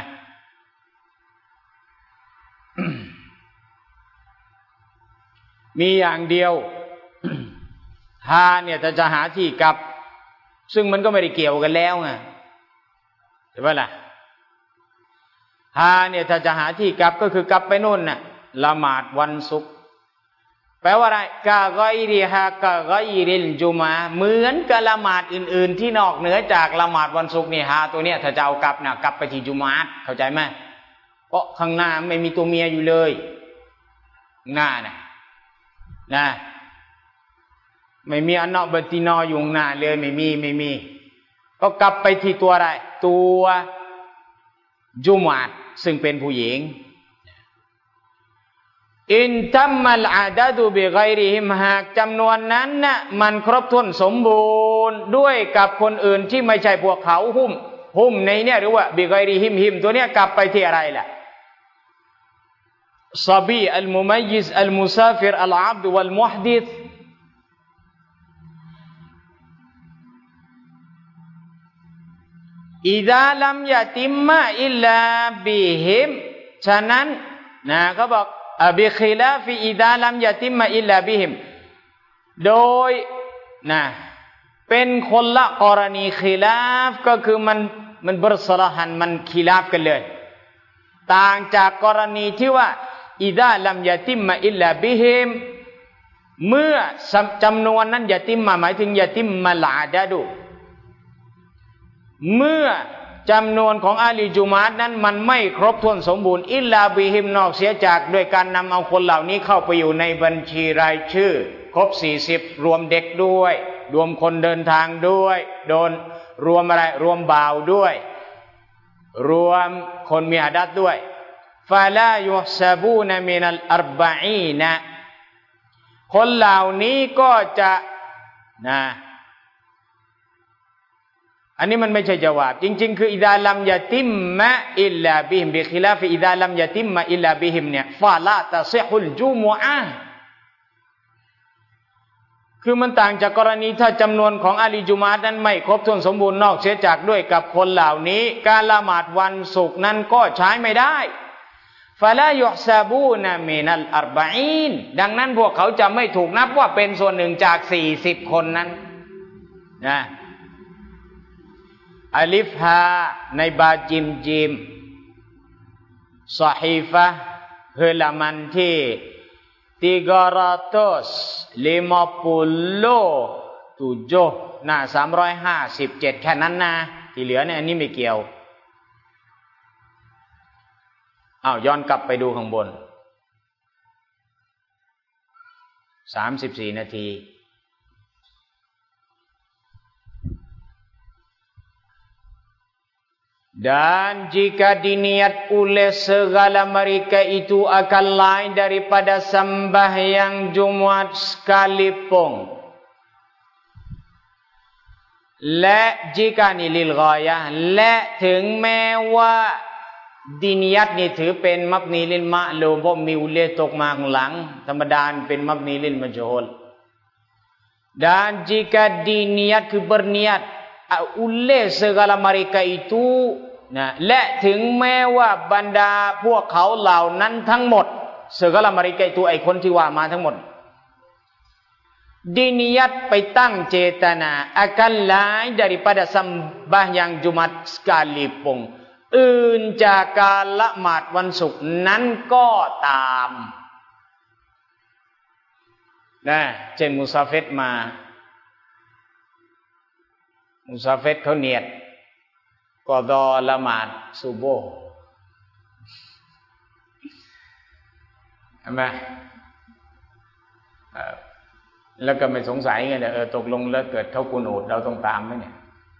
มีอย่างเดียวฮาเนี่ยถ้าจะหาที่กลับซึ่งมันก็ไม่ได้เกี่ยวกันแล้วไงใช่ไหมล่ะฮาเนี่ยถ้าจะหาที่กลับก็คือกลับไปโน่นน่ะละหมาดวันศุกร์แปลว่าอะไรกะกอยรีฮากะกอยริลจุมาเหมือนกับละหมาดอื่นๆที่นอกเหนือจากละหมาดวันศุกร์นี่ฮาตัวเนี้ยถ้าจะเอากลับน่ะกลับไปที่จุมาเข้าใจไหมเพราะข้างหน้าไม่มีตัวเมียอยู่เลยหน้าน่ะนะไม่มีอันนอบัตินออยู่หน้าเลยไม่มีไม่มีก็กลับไปที่ตัวอะไรตัวจุมาซึ่งเป็นผู้หญิงอินตัมมัลอาดะดุบิฆอยริฮิมหากจำนวนนั้นน่ะมันครบถ้วนสมบูรณ์ด้วยกับคนอื่นที่ไม่ใช่พวกเขาหุ้มหุ้มในเนี่ยหรือว่าบิฆอยริฮิมฮิมตัวเนี้ยกลับไปที่อะไรล่ะซอบีอัลมุมัยยิซอัลมุซาฟิรอัลอับดุวัลมุฮดิษอิดาลัมยะติมมะอิลลาบิฮิมฉะนั้นนะเขาบอกบิคิลาฟิอิดาลัมยะติมมะอิลลาบิฮิมโดยนะเป็นคนละกรณีคิลาฟก็คือมันมันบรสละหันมันคิลาฟกันเลยต่างจากกรณีที่ว่าอิดาลัมยะติมมะอิลลาบิฮิมเมื่อจำนวนนั้นยะติมมะหมายถึงยะติมมะลาดะดุเมื่อจำนวนของอาลีจุมาตนั้นมันไม่ครบถ้วนสมบูรณ์อิลลาบิฮิมนอกเสียจากด้วยการนำเอาคนเหล่านี้เข้าไปอยู่ในบัญชีรายชื่อครบสี่สิบรวมเด็กด้วยรวมคนเดินทางด้วยโดนรวมอะไรรวมบ่าวด้วยรวมคนมีหัดัตด้วยฟาลายุฮซาบูนมินัลอัรบะอีนะคนเหล่านี้ก็จะนะอันนี้มันไม่ใช่จาวาบจริงๆคืออิดาลัมยะติมมะอิลลาบิฮิมบิคิลาฟอิดาลัมยะติมมะอิลลาบิฮิมเนี่ยฟาลาตะซิฮุลจุมุอะห์คือมันต่างจากกรณีถ้าจำนวนของอาลีจุมาตนั้นไม่ครบถ้วนสมบูรณ์นอกเสียจากด้วยกับคนเหล่านี้การละหมาดวันศุกร์นั้นก็ใช้ไม่ได้ฟาลายุฮซาบูนะมินัลอัรบะอีนดังนั้นพวกเขาจะไม่ถูกนับว่าเป็นส่วนหนึ่งจากสี่สิบคนนั้นนะอัลิฟฮาในบาจิมจิมซอฮีฟะฮลามันที่tiga ratus lima puluh tujuhหน้าสามร้อยห้าสิบเจ็ดแค่นั้นนะที่เหลือเนี่ยอันนี้ไม่เกี่ยวอ้าวย้อนกลับไปดูข้างบนสามสิบสี่นาทีdan jika diniat oleh segala mereka itu akan lain daripada sembahyang Jumat sekalipun และจิกานิลิลกอยะและถึงแม้ว่าดินิยัตนี่ถือเป็นมับนีลิลมะลูมมีอุเลตกมาข้างหลังธรรมดาเป็นมับนีลิลมัจฮูลdan jika diniatคือberniat oleh segala mereka itu นะและถึงแม้ว่าบรรดาพวกเขาเหล่านั้นทั้งหมด segala mereka itu ไอ้คนที่ว่ามาทั้งหมดdiniat ไปตั้งเจตนา akan lain daripada sembahyang Jumat sekalipun อื่นจากการละหมาดวันศุกร์นั้นก็ตามนะเช่นมุซาเฟรมามุซาเฟรเขาเนียดกอฎอละหมาดซุโบฮ์ใช่ไหมแล้วก็ไม่สงสัยไงเนี่ยเออตกลงแล้วเกิดเขากุนูดเราต้องตามไหมเนี่ย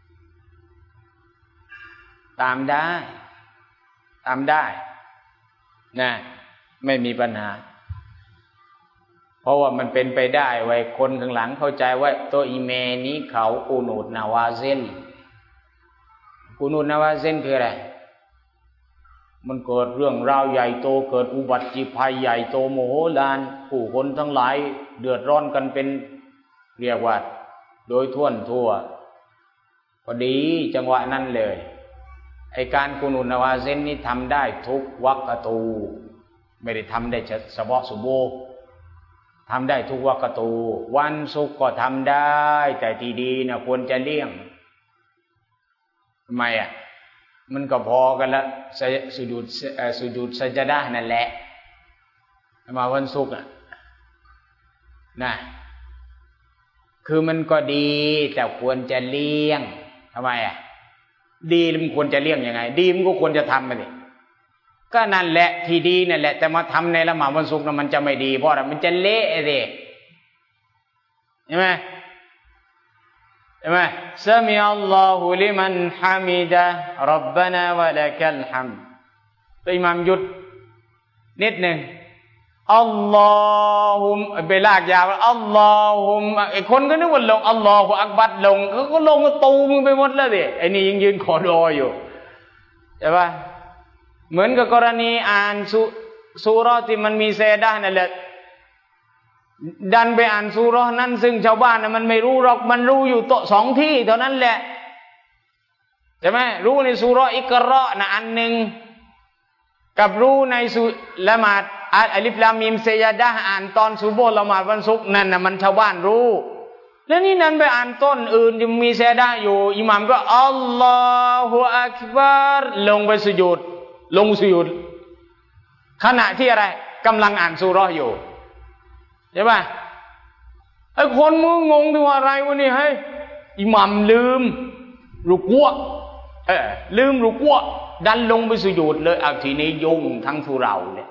ตามได้ตามได้นะไม่มีปัญหาเพราะว่ามันเป็นไปได้ไว้คนข้างหลังเข้าใจว่าตัวอิเมนี้เขากูนูดนาวาเซนกูนูดนาวาเซนคืออะไรมันเกิดเรื่องราวใหญ่โตเกิดอุบัติภัยใหญ่โตโมโหลานผู้คนทั้งหลายเดือดร้อนกันเป็นเรียกว่าโดยทั่วทั่วพอดีจังหวะนั้นเลยไอการกูนูดนาวาเซนนี้ทำได้ทุกวักตูไม่ได้ทำได้เฉพาะซุโบฮ์ทำได้ทุกวักตูวันศุกร์ก็ทำได้แต่ทีดีนะควรจะเลี่ยงทำไมอ่ะมันก็พอกันละสุญูดสุญูดซัจญะห์นั่นแหละมาวันศุกร์อ่ะนะคือมันก็ดีแต่ควรจะเลี่ยงทำไมอ่ะดีมันควรจะเลี่ยงยังไงดีมันก็ควรจะทำไปดิก็นั่นแหละที่ดีนั่นแหละแต่มาทำในละหมาดวันศุกร์นั้นมันจะไม่ดีเพราะอะไรมันจะเละสิใช่ไหมใช่ไหมซะมีอัลลอฮุลิมันฮามิดะร็อบบานะวะละกัลฮัมตัวอิหม่ามหยุดนิดหนึ่งอัลลอฮุมไปลากยาวอัลลอฮุมไอ้คนก็นึกว่าลงอัลลอฮุอักบัรลงเขาก็ลงก็ตูมึงไปหมดแล้วสิไอ้นี่ยังยืนขอดุอาอยู่ใช่ป่ะเหมือนกับกรณีอ่านสุซูเราะห์ที่มันมีเซดะห์นั่นแหละดันไปอ่านซูเราะห์นั้นซึ่งชาวบ้านน่ะมันไม่รู้หรอกมันรู้อยู่โต๊ะสองที่เท่านั้นแหละใช่ไหมรู้ในซูเราะห์อิกเราะห์น่ะอันหนึ่งกับรู้ในสุละหมาดอัลิฟลามิมเซยะดะห์อ่านตอนซุโบฮ์ละหมาดวันศุกร์นั่นน่ะมันชาวบ้านรู้แล้วนี่นั้นไปอ่านต้นอื่นที่มีเซดะห์อยู่อิหม่ามก็อัลลอฮุอักบัรลงไปสุญูดลงสุญูดขณะที่อะไรกำลังอ่านซูเราะห์อยู่ใช่ป่ะไอ้คนมึงงงที่ว่าอะไรวะนี่เฮ้ยอิหม่ามลืมรุกัวเออลืมรุกัวดันลงไปสุญูดเลยเอาทีนี้ยุ่งทั้งทุเราเลย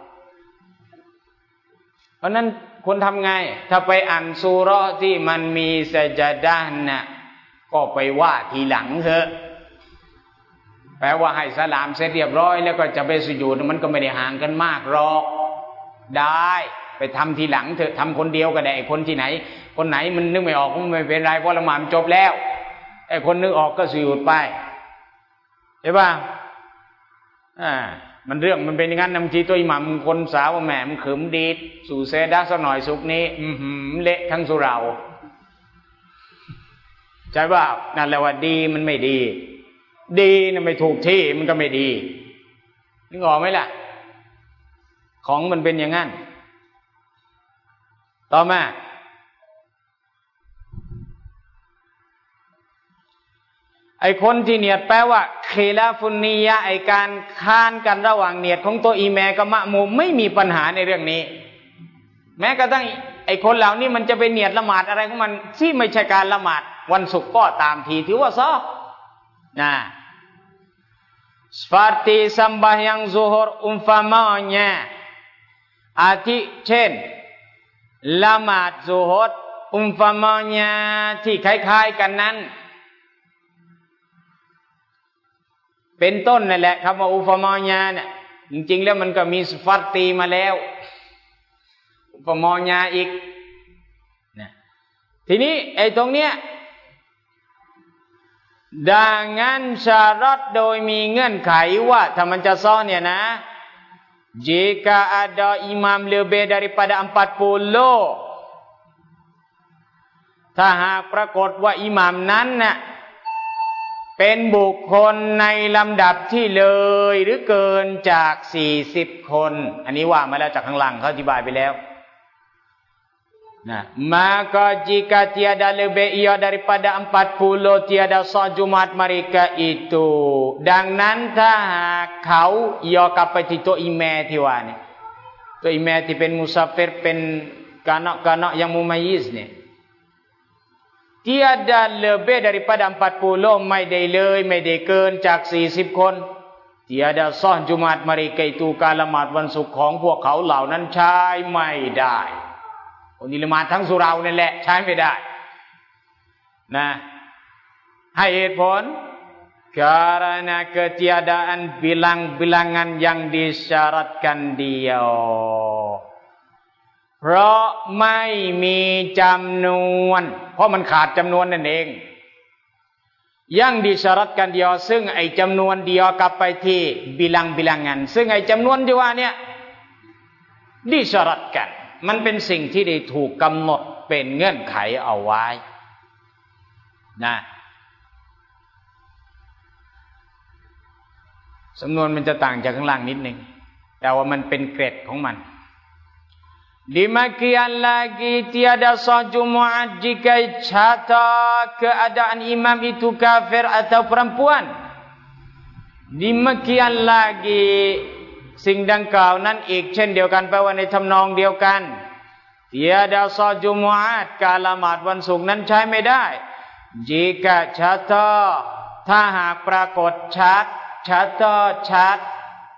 เพราะนั้นคนทำไงถ้าไปอ่านซูเราะห์ที่มันมีซัจญะห์น่ะก็ไปว่าทีหลังเถอะแปลว่าให้สลามเสร็จเรียบร้อยแล้วก็จะไปสุญูดมันก็ไม่ได้ห่างกันมากหรอกได้ไปทำทีหลังเถอะทำคนเดียวก็ได้ไอ้คนที่ไหนคนไหนมันนึกไม่ออกมันไม่เป็นไรเพราะละหมาดจบแล้วไอ้คนนึกออกก็สุญูดไปใช่ป่ะอ่ามันเรื่องมันเป็นอย่างนั้นบางทีตัวอิหม่ามคนสาวแหมมันขึมดีดสู่เซดะห์สักหน่อยสุกนี้อือหือเละทั้งสุเราใช่ป่ะนั่นแหละว่าดีมันไม่ดีดีนะไม่ถูกที่มันก็ไม่ดีนึกออกไหมล่ะของมันเป็นอย่างนั้นต่อมาไอ้คนที่เนียดแปลว่าคิลาฟุนนียะไอ้การค้านกันระหว่างเนียดของตัวอีแมกับมะมูไม่มีปัญหาในเรื่องนี้แม้กระทั่งไอ้คนเหล่านี้มันจะไปเนียดละหมาดอะไรของมันที่ไม่ใช่การละหมาดวันศุกร์ก็ตามทีถือว่าซอนะ seperti sembahyang zuhur umpamanya arti เช่นละหมาดซุฮรอุมฟามะญะที่คล้ายๆกันนั้นเป็นต้นนั่นแหละคำว่าอุมฟามะญะเนี่ยจริงๆแล้วมันก็มีสฟัตตีมาแล้วอุมฟามะญะอีกนะทีนี้ไอ้ตรงเนี้ย dengan syaratโดยมีเงื่อนไขว่าถ้ามันจะซ้อเนี่ยนะjika ada imam lebih daripada empat puluh ถ้าหากปรากฏว่าอิหม่ามนั้นน่ะเป็นบุคคลในลำดับที่เลยหรือเกินจากสี่สิบคนอันนี้ว่ามาแล้วจากข้างหลังเขาอธิบายไปแล้วnah maka jika tiada lebih ia daripada empat puluh tiada sah Jumat mereka itu ดังนั้นถ้าหากเขาia กลับไปที่ตัวอิแมที่ว่าเนี่ยตัวอิแมที่เป็นมุซาฟิรเป็นกานะๆyang mumayyiz เนี่ย tiada lebih daripada empat puluh ไม่ได้เลยไม่ได้เกินจากสี่สิบคน tiada sah Jumat mereka itu การละหมาดวันศุกร์ของพวกเขาเหล่านั้นใช้ไม่ได้คนที่ละหมาดทั้งสุเรานั่นแหละใช้ไม่ได้นะให้เหตุผล karena ketiadaan bilang-bilangan yang disyaratkan dia เพราะไม่มีจำนวนเพราะมันขาดจำนวนนั่นเองyang disyaratkan dia ซึ่งไอ้จำนวนเดียวกลับไปที่ bilang-bilangan ซึ่งไอ้จำนวนที่ว่าเนี่ย disyaratkanมันเป็นสิ่งที่ได้ถูกกำหนดเป็นเงื่อนไขเอาไว้นะสำนวนมันจะต่างจากข้างล่างนิดนึงแต่ว่ามันเป็นเกรดของมัน demikian lagi tiada sah Jumat jika catat keadaan imam itu kafir atau perempuan demikian lagiสิ่งดังกล่าวนั้นอีกเช่นเดียวกันแปลว่าในทำนองเดียวกัน tiada sah Jumat การละหมาดวันศุกร์นั้นใช้ไม่ได้ jika catat ถ้าหากปรากฏชัดชัดชัด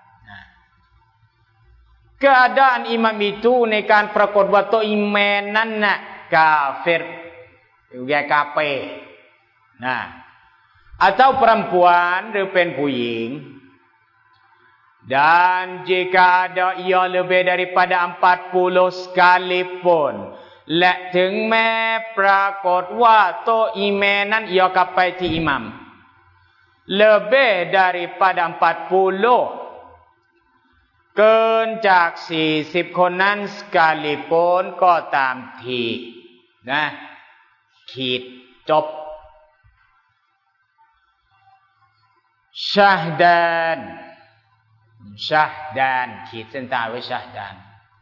keadaan imam itu ในการปรากฏว่าตัวอิมามนั้นน่ะกาเฟรหรือกาเปนะ atau perempuan หรือเป็นผู้หญิงdan jika ada ia lebih daripada empat puluh sekalipun และถึงแม้ปรากฏว่าตัวอิมามนั้นia กลับไปที่อิหมัม lebih daripada empat puluh เกินจากสี่สิบคนนั้น sekalipun ก็ตามทีนะขีดจบ syahdan syahdan ขีดเส้นใต้ไว้ syahdan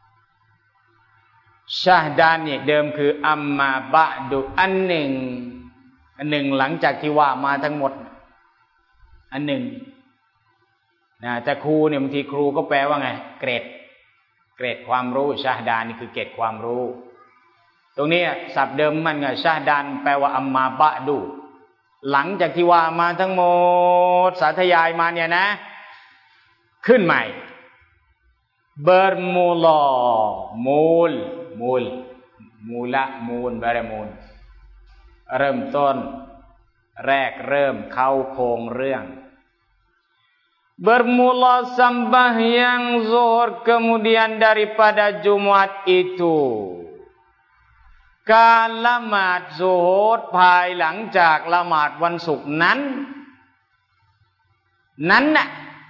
syahdan เนี่ยเดิมคืออัมมาบะดุอันหนึ่งอันหนึ่งหลังจากที่ว่ามาทั้งหมดอันหนึ่งนะแต่ครูเนี่ยบางทีครูก็แปลว่าไงเกรดเกรดความรู้ syahdan นี่คือเกรดความรู้ตรงนี้ศัพท์เดิมมันไง syahdan แปลว่าอัมมาบะดุหลังจากที่ว่ามาทั้งหมดสาธยายมาเนี่ยนะขึ้นใหม่ bermula มูลมูลมูละมูล bermul เริ่มต้นแรกเริ่มเข้าโครงเรื่อง bermula sembahyang zuhur kemudian daripada Jumat itu การละหมาดซุฮรภายหลังจากละหมาดวันศุกร์นั้นนั้นน่ะ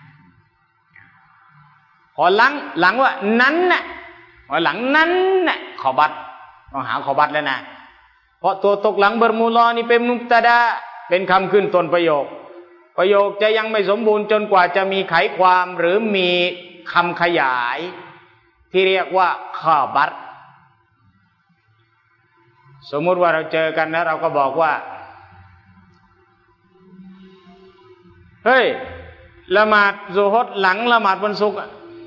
พอหลังหลังว่านั้นน่ะพอหลังนั้นน่ะขอบัตรต้องหาขอบัตรแล้วนะเพราะตัวตกหลังเบอร์มูลอนี่เป็นมุบตะดาเป็นคำขึ้นต้นประโยคประโยคจะยังไม่สมบูรณ์จนกว่าจะมีไขความหรือมีคำขยายที่เรียกว่าขอบัตรสมมุติว่าเราเจอกันนะเราก็บอกว่าเฮ้ยละหมาดซุฮรหลังละหมาดวันศุกร์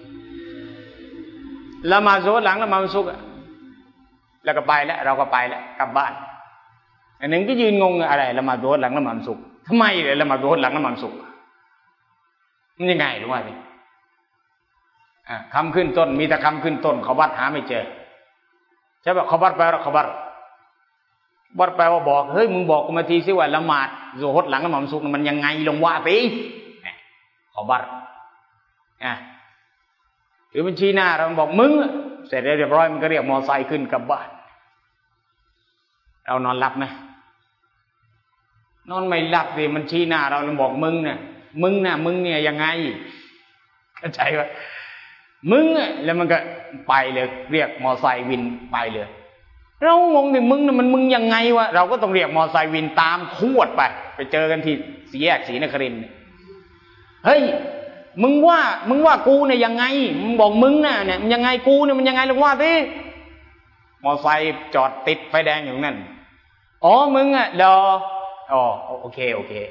ละหมาดซุฮรหลังละหมาดวันศุกร์แล้วก็ไปแล้วเราก็ไปแล้วกลับบ้านอันหนึ่งก็ยืนงงอะไรละหมาดซุฮรหลังละหมาดวันศุกร์ทำไมเลยละหมาดซุฮรหลังละหมาดวันศุกร์มันยังไงรู้ไหมพี่คำขึ้นต้นมีแต่คำขึ้นต้นขอบัตรหาไม่เจอใช่ป่ะขอบัตรแปลว่าขอบัตรบัตรแปลว่าบอกเฮ้ยมึงบอกกูมาทีสิว่าละหมาดซุฮรหลังละหมาดวันศุกร์มันยังไงลงว่าไปขอบัตรอ่ะหรือบัญชีหน้าเราบอกมึงเสร็จเรียบร้อยมันก็เรียกมอไซค์ขึ้นกลับบ้านเรานอนหลับไหมนอนไม่หลับสิมันชี้หน้าเราแล้วบอกมึงเนี่ยมึงน่ะมึงเนี่ยยังไงเข้าใจป่ะมึงอ่ะแล้วมันก็ไปเลยเรียกมอไซค์วินไปเลยเรางงดิมึงน่ะมันมึงยังไงวะเราก็ต้องเรียกมอไซค์วินตามขวดไปไปเจอกันที่สี่แยกศรีนครินทร์เฮ้ยมึงว่ามึงว่ากูเนี่ยยังไงมึงบอกมึงน่ะเนี่ยยังไงกูเนี่ยมันยังไงลองว่าสิมอไซค์จอดติดไฟแดงอยู่นั่นอ๋อมึงอ่ะรออ๋อโอเคโอเค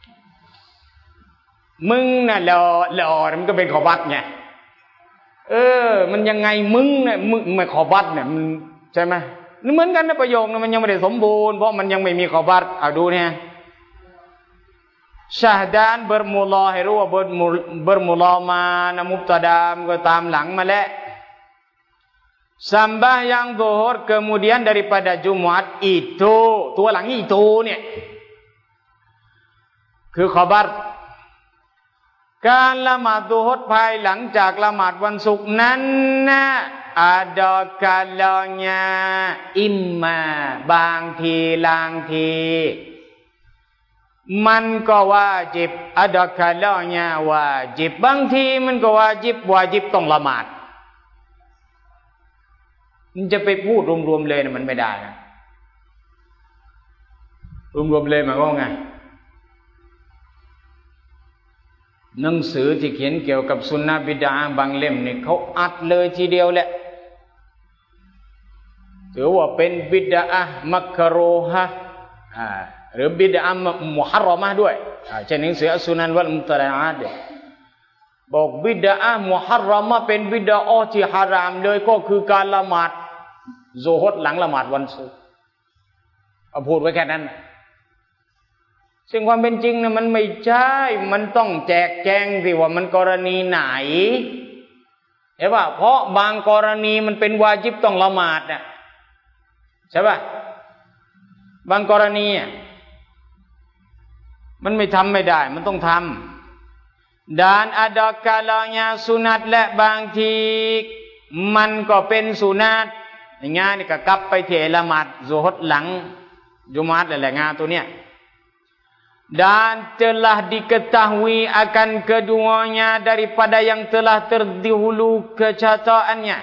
มึงน่ะรอรอมันก็เป็นขอบัตรไงเออมันยังไงมึงเนี่ยมึงไม่ขอบัตรเนี่ยมันใช่ไหมเหมือนกันนะประโยคนั้นมันยังไม่ได้สมบูรณ์เพราะมันยังไม่มีขอบัตรเอาดูเนี่ยชาฮดานเบอร์มูลอให้รู้ว่าเบอร์มูเบอร์มูลอมานะมุบตะดามก็ตามหลังมาแล้วsembahyang zuhur kemudian daripada Jumat itu ตัวหลังอีตูเนี่ยคือขอบัตรการละหมาดซุฮรภายหลังจากละหมาดวันศุกร์นั้นนะada kalanya อิมมาบางทีลางทีมันก็วาญิบ ada kalanya วาญิบบางทีมันก็วาญิบวาญิบต้องละหมาดมันจะไปพูดรวมๆเลยนะมันไม่ได้นะรวมๆเลยหมายความว่าไงหนังสือที่เขียนเกี่ยวกับซุนนะบิดาบางเล่มนี่เขาอัดเลยทีเดียวแหละถือว่าเป็นบิดามักรูฮะอ่าหรือบิดามุฮัรรอมะห์ด้วยอ่าเช่นหนังสืออัสซุนันวัลมุตตะอาดบอกบิดามุฮัรรอมะห์เป็นบิดาที่ฮารามเลยก็คือการละหมาดซุฮรหลังละหมาดวันศุกร์เอาพูดไว้แค่นั้นซึ่งความเป็นจริงนะมันไม่ใช่มันต้องแจกแจงสิว่ามันกรณีไหนเห็นป่ะเพราะบางกรณีมันเป็นวาญิบต้องละหมาดน่ะใช่ป่ะบางกรณีมันไม่ทำไม่ได้มันต้องทำdan ada kalanya sunat และบางทีมันก็เป็นสุนัตอย่างงี้นี่ก็กลับไปเทละหมาดซุฮรหลังจุมาตแหละงานตัวเนี้ยdan telah diketahui akan keduanya daripada yang telah terdahulu kecataannya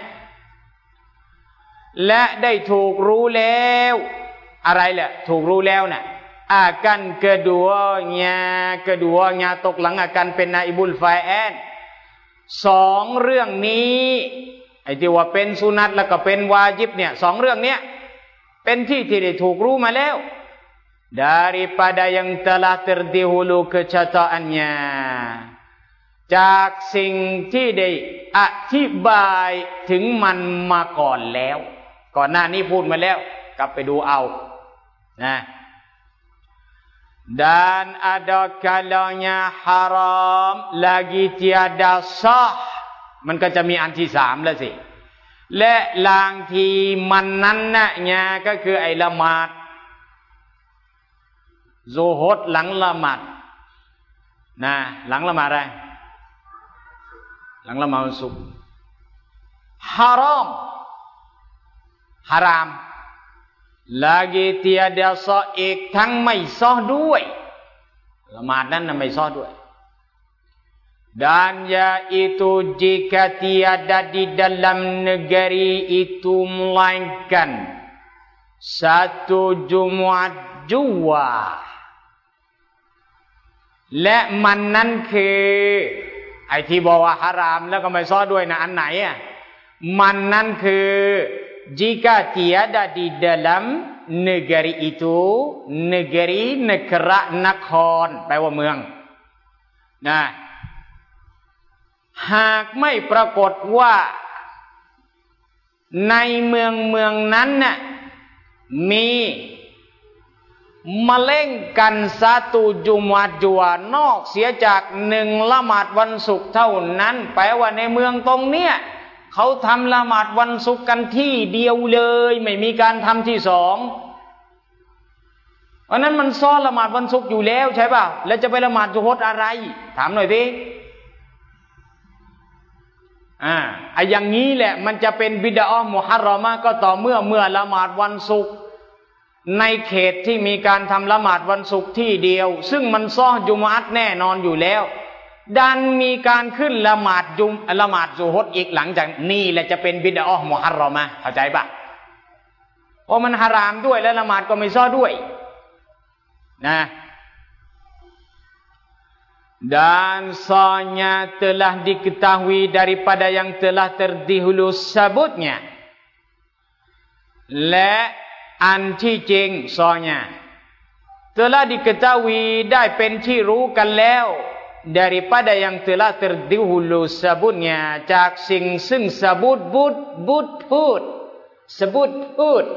และได้ถูกรู้แล้วอะไรแหละถูกรู้แล้วน่ะ akan keduanya keduanya ตกหลัง akan เป็นนาอิบุลฟาอิลสองเรื่องนี้ไอ้ที่ว่าเป็นสุนัตแล้วก็เป็นวาญิบเนี่ยสองเรื่องเนี้ยเป็นที่ที่ได้ถูกรู้มาแล้วdaripada yang telah terdahulu kecataannya จากสิ่งที่ได้อธิบายถึงมันมาก่อนแล้วก่อนหน้านี้พูดมาแล้วกลับไปดูเอานะ dan ada kalanya haram lagi tiada sah มันก็จะมีอันที่สามแล้วสิและบางทีมันนั้นน่ะเนี่ยก็คือไอ้ละหมาดซุฮรหลังละหมาดนะหลังละหมาดอะไรหลังละหมาดวันศุกร์ฮารอมฮาราม lagi tiada sah อีกทั้งไม่ซอด้วยละหมาดนั้นน่ะไม่ซอด้วย dan yaitu jika tiada di dalam negeri itu melainkan satu Jumat juaและมันนั้นคือไอ้ที่บอกว่าฮารามแล้วก็ไม่ซอด้วยนะอันไหนอ่ะมันนั้นคือ jika tiada di dalam negeri itu negeri negara นครแปลว่าเมืองนะหากไม่ปรากฏว่าในเมืองเมืองนั้นน่ะมีมาเล่งกันซาตูจุมาดจัวนอกเสียจากหนึ่งละหมาดวันศุกร์เท่านั้นแปลว่าในเมืองตรงเนี้ยเขาทำละหมาดวันศุกร์กันที่เดียวเลยไม่มีการทำที่สองเพราะนั้นมันซ้อนละหมาดวันศุกร์อยู่แล้วใช่ป่ะแล้วจะไปละหมาดซุฮรอะไรถามหน่อยสิอ่าไอ้อย่างนี้แหละมันจะเป็นบิดอะห์มุฮัรรอมะห์ก็ต่อเมื่อเมื่อละหมาดวันศุกร์ในเขตที่มีการทำละหมาดวันศุกร์ที่เดียวซึ่งมันซ้อจุมอะห์แน่นอนอยู่แล้วดันมีการขึ้นละหมาดจุมละหมาดซุฮรอีกหลังจากนี่แหละจะเป็นบิดอะห์มุฮัรรอมะห์เข้าใจปะเพราะมันฮารามด้วยและละหมาดก็ไม่ซ้อด้วยนะ dan sahnya telah diketahui daripada yang telah terdahulu sebutnya และอันที่จริงซอเนี่ย telah diketahui ได้เป็นที่รู้กันแล้ว daripada yang telah terdahulu sebutnya จากสิ่งซึ่งสบุตบุตบุตพูดสบุตพูด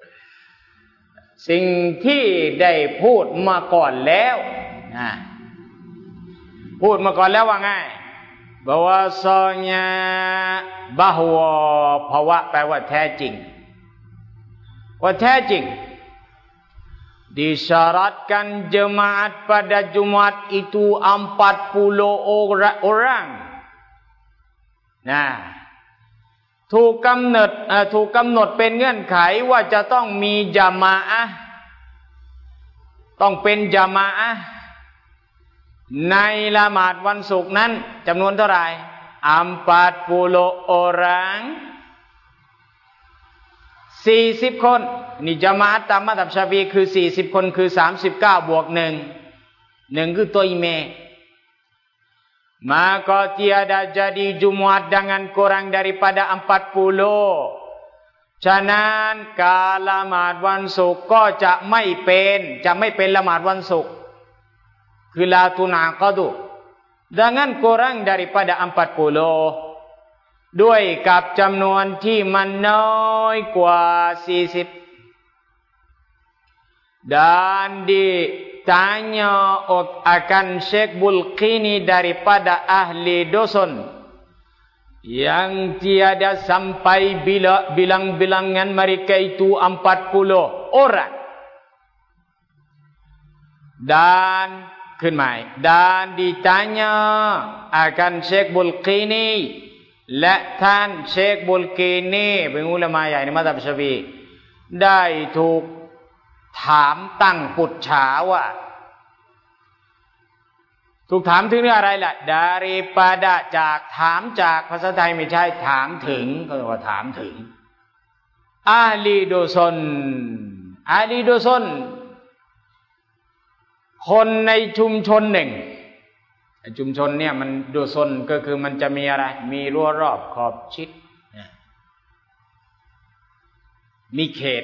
สิ่งที่ได้พูดมาก่อนแล้วนะพูดมาก่อนแล้วว่าไง bahwasanya bahwa ภาวะแปลว่าแท้จริงว่าแท้จริง disyaratkan jemaat pada Jumat itu empat puluh orang นะถูกกำหนดถูกกำหนดเป็นเงื่อนไขว่าจะต้องมีญะมาอะห์ต้องเป็นญะมาอะห์ในละหมาดวันศุกร์นั้นจำนวนเท่าไหร่ empat puluh orang สี่สิบคนนี่ญะมาอะห์ตามมัซฮับชาฟิอีคือสี่สิบคนคือสามสิบเก้าบวกหนึ่ง หนึ่งคือตัวอิเมmaka tiada jadi Jumat dengan kurang daripada empat puluh ฉะนั้นการละหมาดวันศุกร์ก็จะไม่เป็นจะไม่เป็นละหมาดวันศุกร์คือลาตุนาก็ดู dengan kurang daripada empat puluh ด้วยกับจำนวนที่มันน้อยกว่าสี่สิบ dan ditanya akan Syekh Bulqini daripada ahli dusun yang tiada sampai bila bilang-bilangan mereka itu empat puluh orang danขึ้นใหม่ dan ditanya akan Syekh Bulqini และท่านเชคบุลกีนีเป็นอุลามะใหญ่ในมัซฮับชาฟิอีได้ถูกถามตั้งปุจฉาว่าถูกถามถึงเรื่องอะไรล่ะ daripada จากถามจากภาษาไทยไม่ใช่ถามถึงก็เรียกว่าถามถึงอาลีโดซนอาลีโดซนคนในชุมชนหนึ่งชุมชนเนี่ยมันโดซนก็คือมันจะมีอะไรมีรั้วรอบขอบชิดมีเขต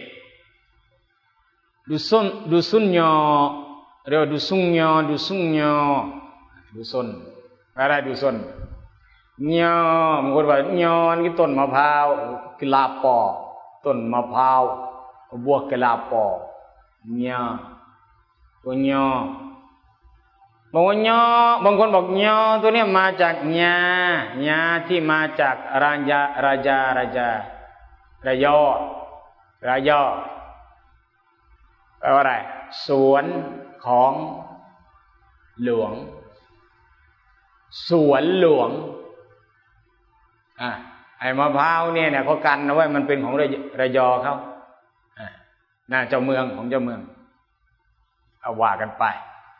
dusun dusunnyaเรียกว่า dusunnya dusunnya dusun อะไร dusun ญอมันก็ว่าญอนี่ต้นมะพร้าวกะลาปอต้นมะพร้าวบวกกะลาปอญอตัวญอบางคนญอบางคนบอกญอตัวนี้มาจากญาญาที่มาจากราชาราชาราชาระยอระยอแปลว่าอะไรสวนของหลวงสวนหลวงอ่ะไอ้มะพร้าวเนี่ยเนี่ยเขากันเอาไว้มันเป็นของระยอเขาอ่ะน่าเจ้าเมืองของเจ้าเมืองเอาว่ากันไป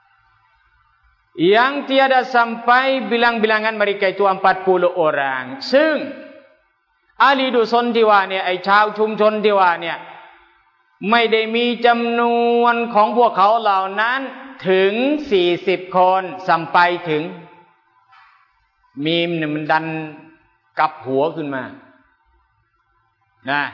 yang tiada sampai bilang-bilangan mereka itu empat puluh orang ซึ่งอาลีดุซนที่ว่าเนี่ยไอ้ชาวชุมชนที่ว่าเนี่ยไม่ได้มีจำนวนของพวกเขาเหล่านั้นถึงสี่สิบคนสัมไปถึงมีมเนี่ยมันดันกลับหัวขึ้นมานะ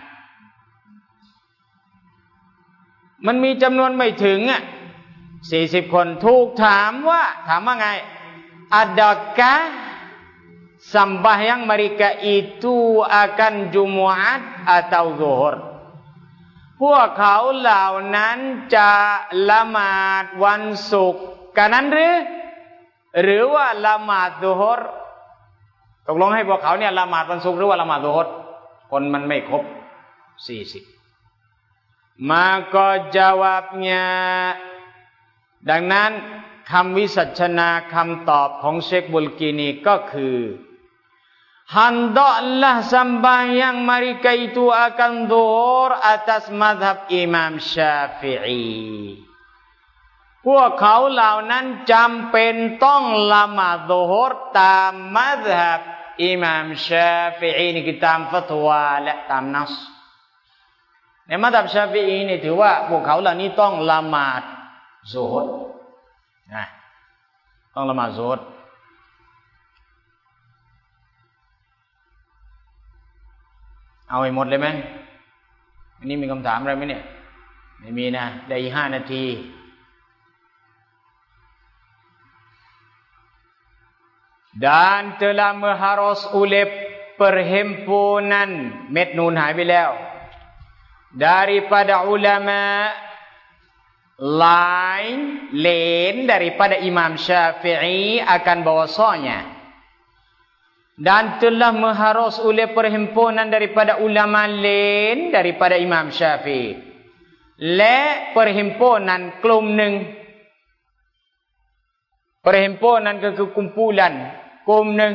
มันมีจำนวนไม่ถึงอ่ะสี่สิบคนถูกถามว่าถามว่าไง adakah sembahyang mereka itu akan Jumat atau Zuhur พวกเขาเหล่านั้นจะละหมาดวันศุกร์กันนั้นหรือหรือว่าละหมาดซุฮรตกลงให้พวกเขาเนี่ยละหมาดวันศุกร์หรือว่าละหมาดซุฮรคนมันไม่ครบสี่สิบ maka jawabnya ดังนั้นคำวิสัชนาคำตอบของเชคบุลกีนีก็คือ hendaklah sembahyang mereka itu akan zuhur atas mazhab Imam Syafi'i พวกเขาเหล่านั้นจำเป็นต้องละหมาดซุฮรตามมัซฮับอิหม่ามชาฟิอีนี่คือตามฟัตวาและตามนัสในมัซฮับชาฟิอีนี่ถือว่าพวกเขาเหล่านี้ต้องละหมาดซุฮรนะต้องละหมาดซุฮรเอาให้หมดเลยไหมอันนี้มีคำถามอะไรไหมเนี่ยไม่มีนะได้อีกห้านาทีdan telah mengharus oleh perhimpunan med nun หายไปแล้ว daripada ulama lain lain daripada Imam Syafi'i akan bahwasanya dan telah mengharus oleh perhimpunan daripada ulama lain daripada Imam Syafi'i และ perhimpunan กลุ่มหนึ่ง perhimpunan ก็คือ kumpulan กลุ่มหนึ่ง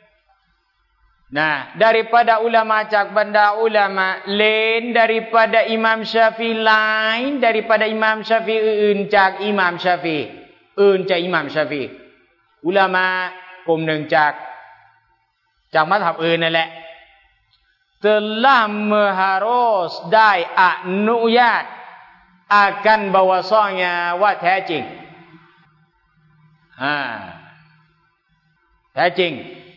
nah daripada ulama จากบรรดาอุลามะ lain daripada Imam Syafi'i lain daripada Imam Syafi'i อื่นจากอิหม่ามชาฟิอีอื่นจากอิหม่ามชาฟิอีอุลามะกลุ่มหนึ่งจากจากมัซฮับอื่นนั่นแหละ telah mengharus ได้อนุญาต akan bahwasanya ว่าแท้จริงอ่าแท้จริง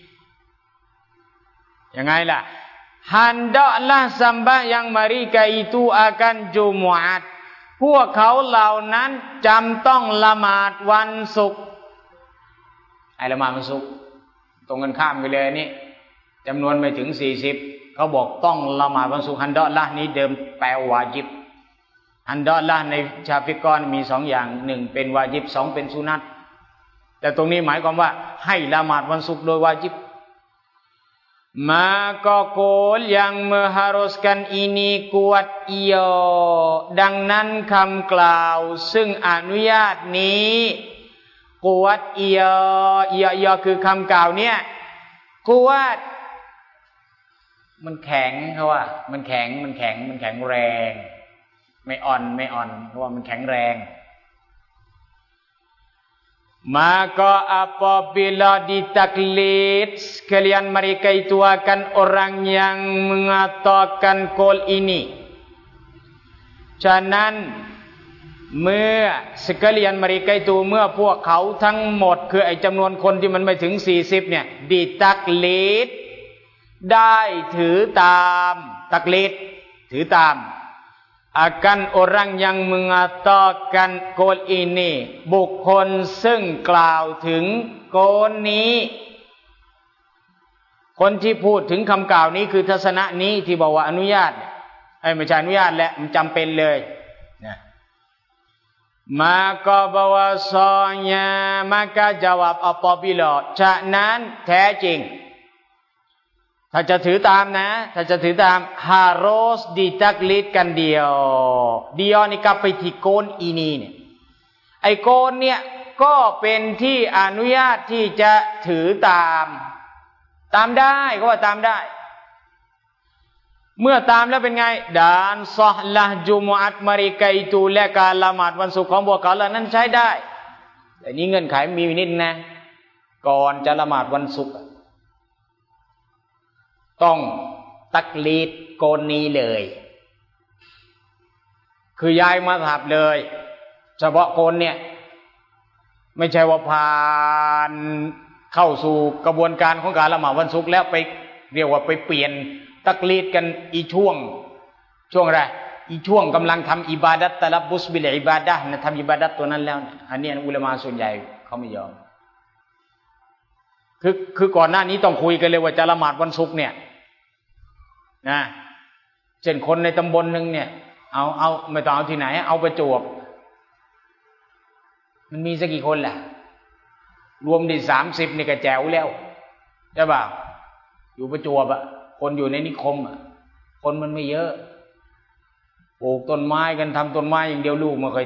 ยังไงล่ะ hendaklah sembahyang mereka itu akan Jumat พวกเขาเหล่านั้นจำต้องละหมาดวันศุกร์ไอ้ละหมาดวันศุกร์ตรงกันข้ามกันเลยนี่จำนวนไม่ถึงสี่สิบเขาบอกต้องละหมาดวันศุกร์ hendaklah นี้เดิมแปลวาญิบ hendaklah ในชาฟิกรมีสองอย่างหนึ่งเป็นวาญิบสองเป็นสุนัตแต่ตรงนี้หมายความว่าให้ละหมาดวันศุกร์โดยวาญิบ maka qaul yang mengharuskan ini kuat iya ดังนั้นคำกล่าวซึ่งอนุญาตนี้กุวัตiya iya iya คือคำกล่าวเนี่ยกุวัตมันแข็งเขาว่ามันแข็งมันแข็งมันแข็งแรงไม่อ่อนไม่อ่อนเพราะว่ามันแข็งแรง maka apabila ditaklid sekalian mereka itu akan orang yang mengatakan qaul ini ฉะนั้นเมื่อ sekalian mereka itu เมื่อพวกเขาทั้งหมดคือไอ้จำนวนคนที่มันไม่ถึงสี่สิบเนี่ย ditaklid ได้ถือตามตักลีดถือตาม akan orang yang mengatakan qaul ini บุคคลซึ่งกล่าวถึงกลนี้ คนที่พูดถึงคำกล่าวนี้คือทัศนะนี้ที่บอกว่าอนุญาตไอ้ไม่ใช่อนุญาตแหละมันจำเป็นเลยนะ maka bahwasanya maka jawab apabila ฉะนั้นแท้จริงถ้าจะถือตามนะถ้าจะถือตาม harus ditaklid กันเดียวเดียวนี่กลับไปที่โกนอีนีเนี่ยไอ้โกนเนี่ยก็เป็นที่อนุญาตที่จะถือตามตามได้ก็ว่าตามได้เมื่อตามแล้วเป็นไง dan sahlah Jumat mereka itu และการละหมาดวันศุกร์ของพวกเขาเหล่านั้นใช้ได้แต่นี้เงื่อนไขมีนิดนะก่อนจะละหมาดวันศุกร์ต้องตักลีดโกนนี้เลยคือย้ายมัซฮับเลยเฉพาะโกนเนี่ยไม่ใช่ว่าผ่านเข้าสู่กระบวนการของการละหมาดวันศุกร์แล้วไปเรียกว่าไปเปลี่ยนตักลีดกันอีช่วงช่วงอะไรอีช่วงกำลังทำอิบาดัตตะลับบุสบิลอิบาดะห์นะทำอิบาดัตตัวนั้นแล้วเนี่ยอันนี้อุลามะส่วนใหญ่เขาไม่ยอมคือคือก่อนหน้านี้ต้องคุยกันเลยว่าจะละหมาดวันศุกร์เนี่ยนะเช่นคนในตำบลหนึ่งเนี่ยเอาเอาไม่ต้องเอาที่ไหนเอาประจวบมันมีสักกี่คนล่ะรวมได้สามสิบนี่ก็แจ๋วแล้วใช่ป่ะอยู่ประจวบอะคนอยู่ในนิคมอะคนมันไม่เยอะปลูกต้นไม้กันทำต้นไม้อย่างเดียวลูกไม่เคย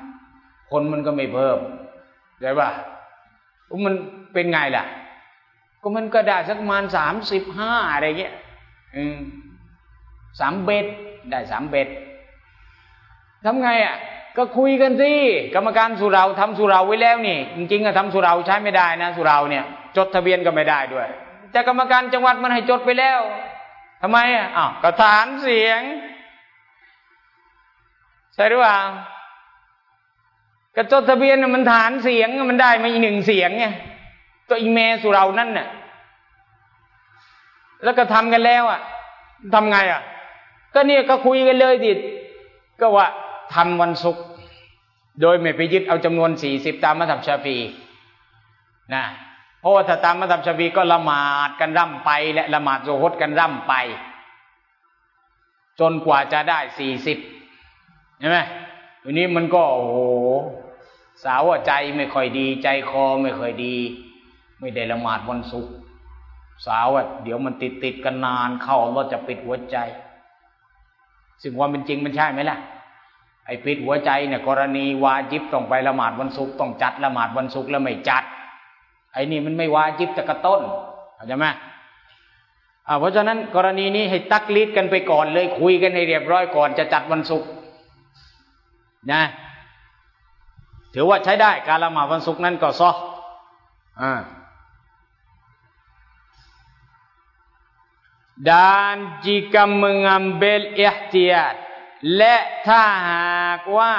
ทำคนมันก็ไม่เพิ่มใช่ป่ะมันเป็นไงล่ะก็มันก็ได้สักประมาณสามสิบห้าอะไรเงี้ยอืมสามเบ็ดได้สามเบ็ดทำไงอ่ะก็คุยกันสิกรรมการสุเหร่าทำสุเหร่าไว้แล้วนี่จริงๆอะทำสุเหร่าใช้ไม่ได้นะสุเหร่าเนี่ยจดทะเบียนก็ไม่ได้ด้วยแต่กรรมการจังหวัดมันให้จดไปแล้วทำไมอ่ะอ้าวก็ฐานเสียงใช่หรือเปล่าก็จดทะเบียนมันฐานเสียงมันได้มาอีกหนึ่งเสียงไงก็อีเมสุเหร่านั่นน่ะแล้วก็ทำกันแล้วอ่ะทำไงอ่ะก็เนี่ยก็คุยกันเลยดิก็ว่าทำวันศุกร์โดยไม่ไปยึดเอาจำนวนสี่สิบตามมัธยมชาฟีนะเพราะว่าถ้าตามมัธยมชาฟีก็ละหมาดกันร่ำไปและละหมาดโซฮดกันร่ำไปจนกว่าจะได้สี่สิบใช่ไหมทีนี้มันก็โอ้โหสาวใจไม่ค่อยดีใจคอไม่ค่อยดีไม่ได้ละหมาดวันศุกร์สาวอ่ะเดี๋ยวมันติดติดกันนานเข้าอัลเลาะห์จะปิดหัวใจซึ่งความเป็นจริงมันใช่ไหมล่ะไอ้ปิดหัวใจเนี่ยกรณีวาญิบต้องไปละหมาดวันศุกร์ต้องจัดละหมาดวันศุกร์แล้วไม่จัดไอ้นี่มันไม่วาญิบแต่กระต้นเข้าใจไหมอ่าเพราะฉะนั้นกรณีนี้ให้ตักลีดกันไปก่อนเลยคุยกันให้เรียบร้อยก่อนจะจัดวันศุกร์นะถือว่าใช้ได้การละหมาดวันศุกร์นั้นก็ซออ่าdan jika mengambil ihtiyat และถ้าหากว่า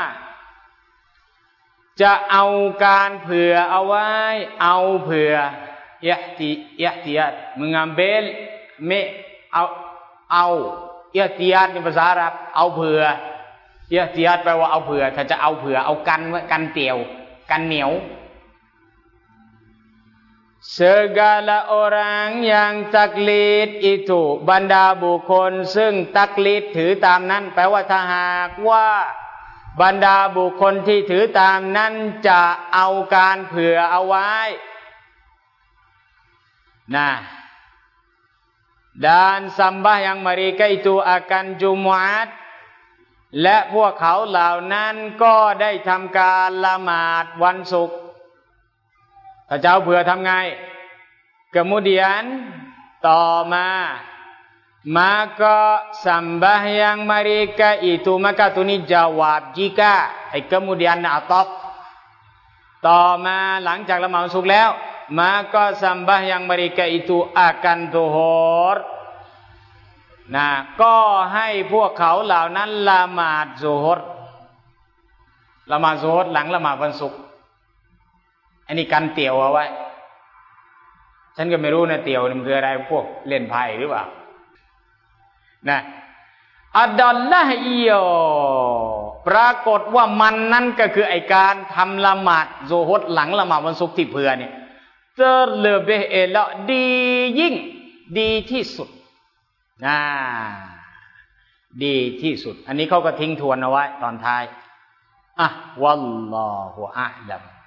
จะเอาการเผื่อเอาไว้เอาเผื่อ ihtiyat mengambil ไม่เอาเอา ihtiyat ในภาษาอาหรับเอาเผื่อ ihtiyat แปลว่าเอาเผื่อถ้าจะเอาเผื่อเอากันไว้กันเตี่ยวกันเหนียว segala orang yang taklid itu บรรดาบุคคลซึ่งตักลีดถือตามนั้นแปลว่าถ้าหากว่าบรรดาบุคคลที่ถือตามนั้นจะเอาการเผื่อเอาไว้นะ dan sembahyang mereka itu akan Jumat และพวกเขาเหล่านั้นก็ได้ทำการละหมาดวันศุกร์ถ้าเจ้าเผื่อทำไง kemudian ต่อมา maka sembahyang mereka itu maka tu ni jawab jika ไอ้ kemudian นะอัตฟต่อมาหลังจากละหมาดวันศุกร์แล้ว maka sembahyang mereka itu akan zuhur นะก็ให้พวกเขาเหล่านั้นละหมาดซุฮรละหมาดซุฮรหลังละหมาดวันศุกร์อันนี้กันเตี่ยวเอาไว้ฉันก็ไม่รู้นะเตี่ยวมันคืออะไรพวกเล่นไพ่หรือเปล่านะอัดดัลละฮียปรากฏว่ามันนั่นก็คือไอการทำละหมาดซุฮรหลังละหมาดวันศุกร์ที่เผื่อเนี่ยเจอเลเบเอละดียิ่งดีที่สุดอ่าดีที่สุดอันนี้เขาก็ทิ้งทวนเอาไว้ตอนท้ายอ่ะวัลลอฮุอะลัม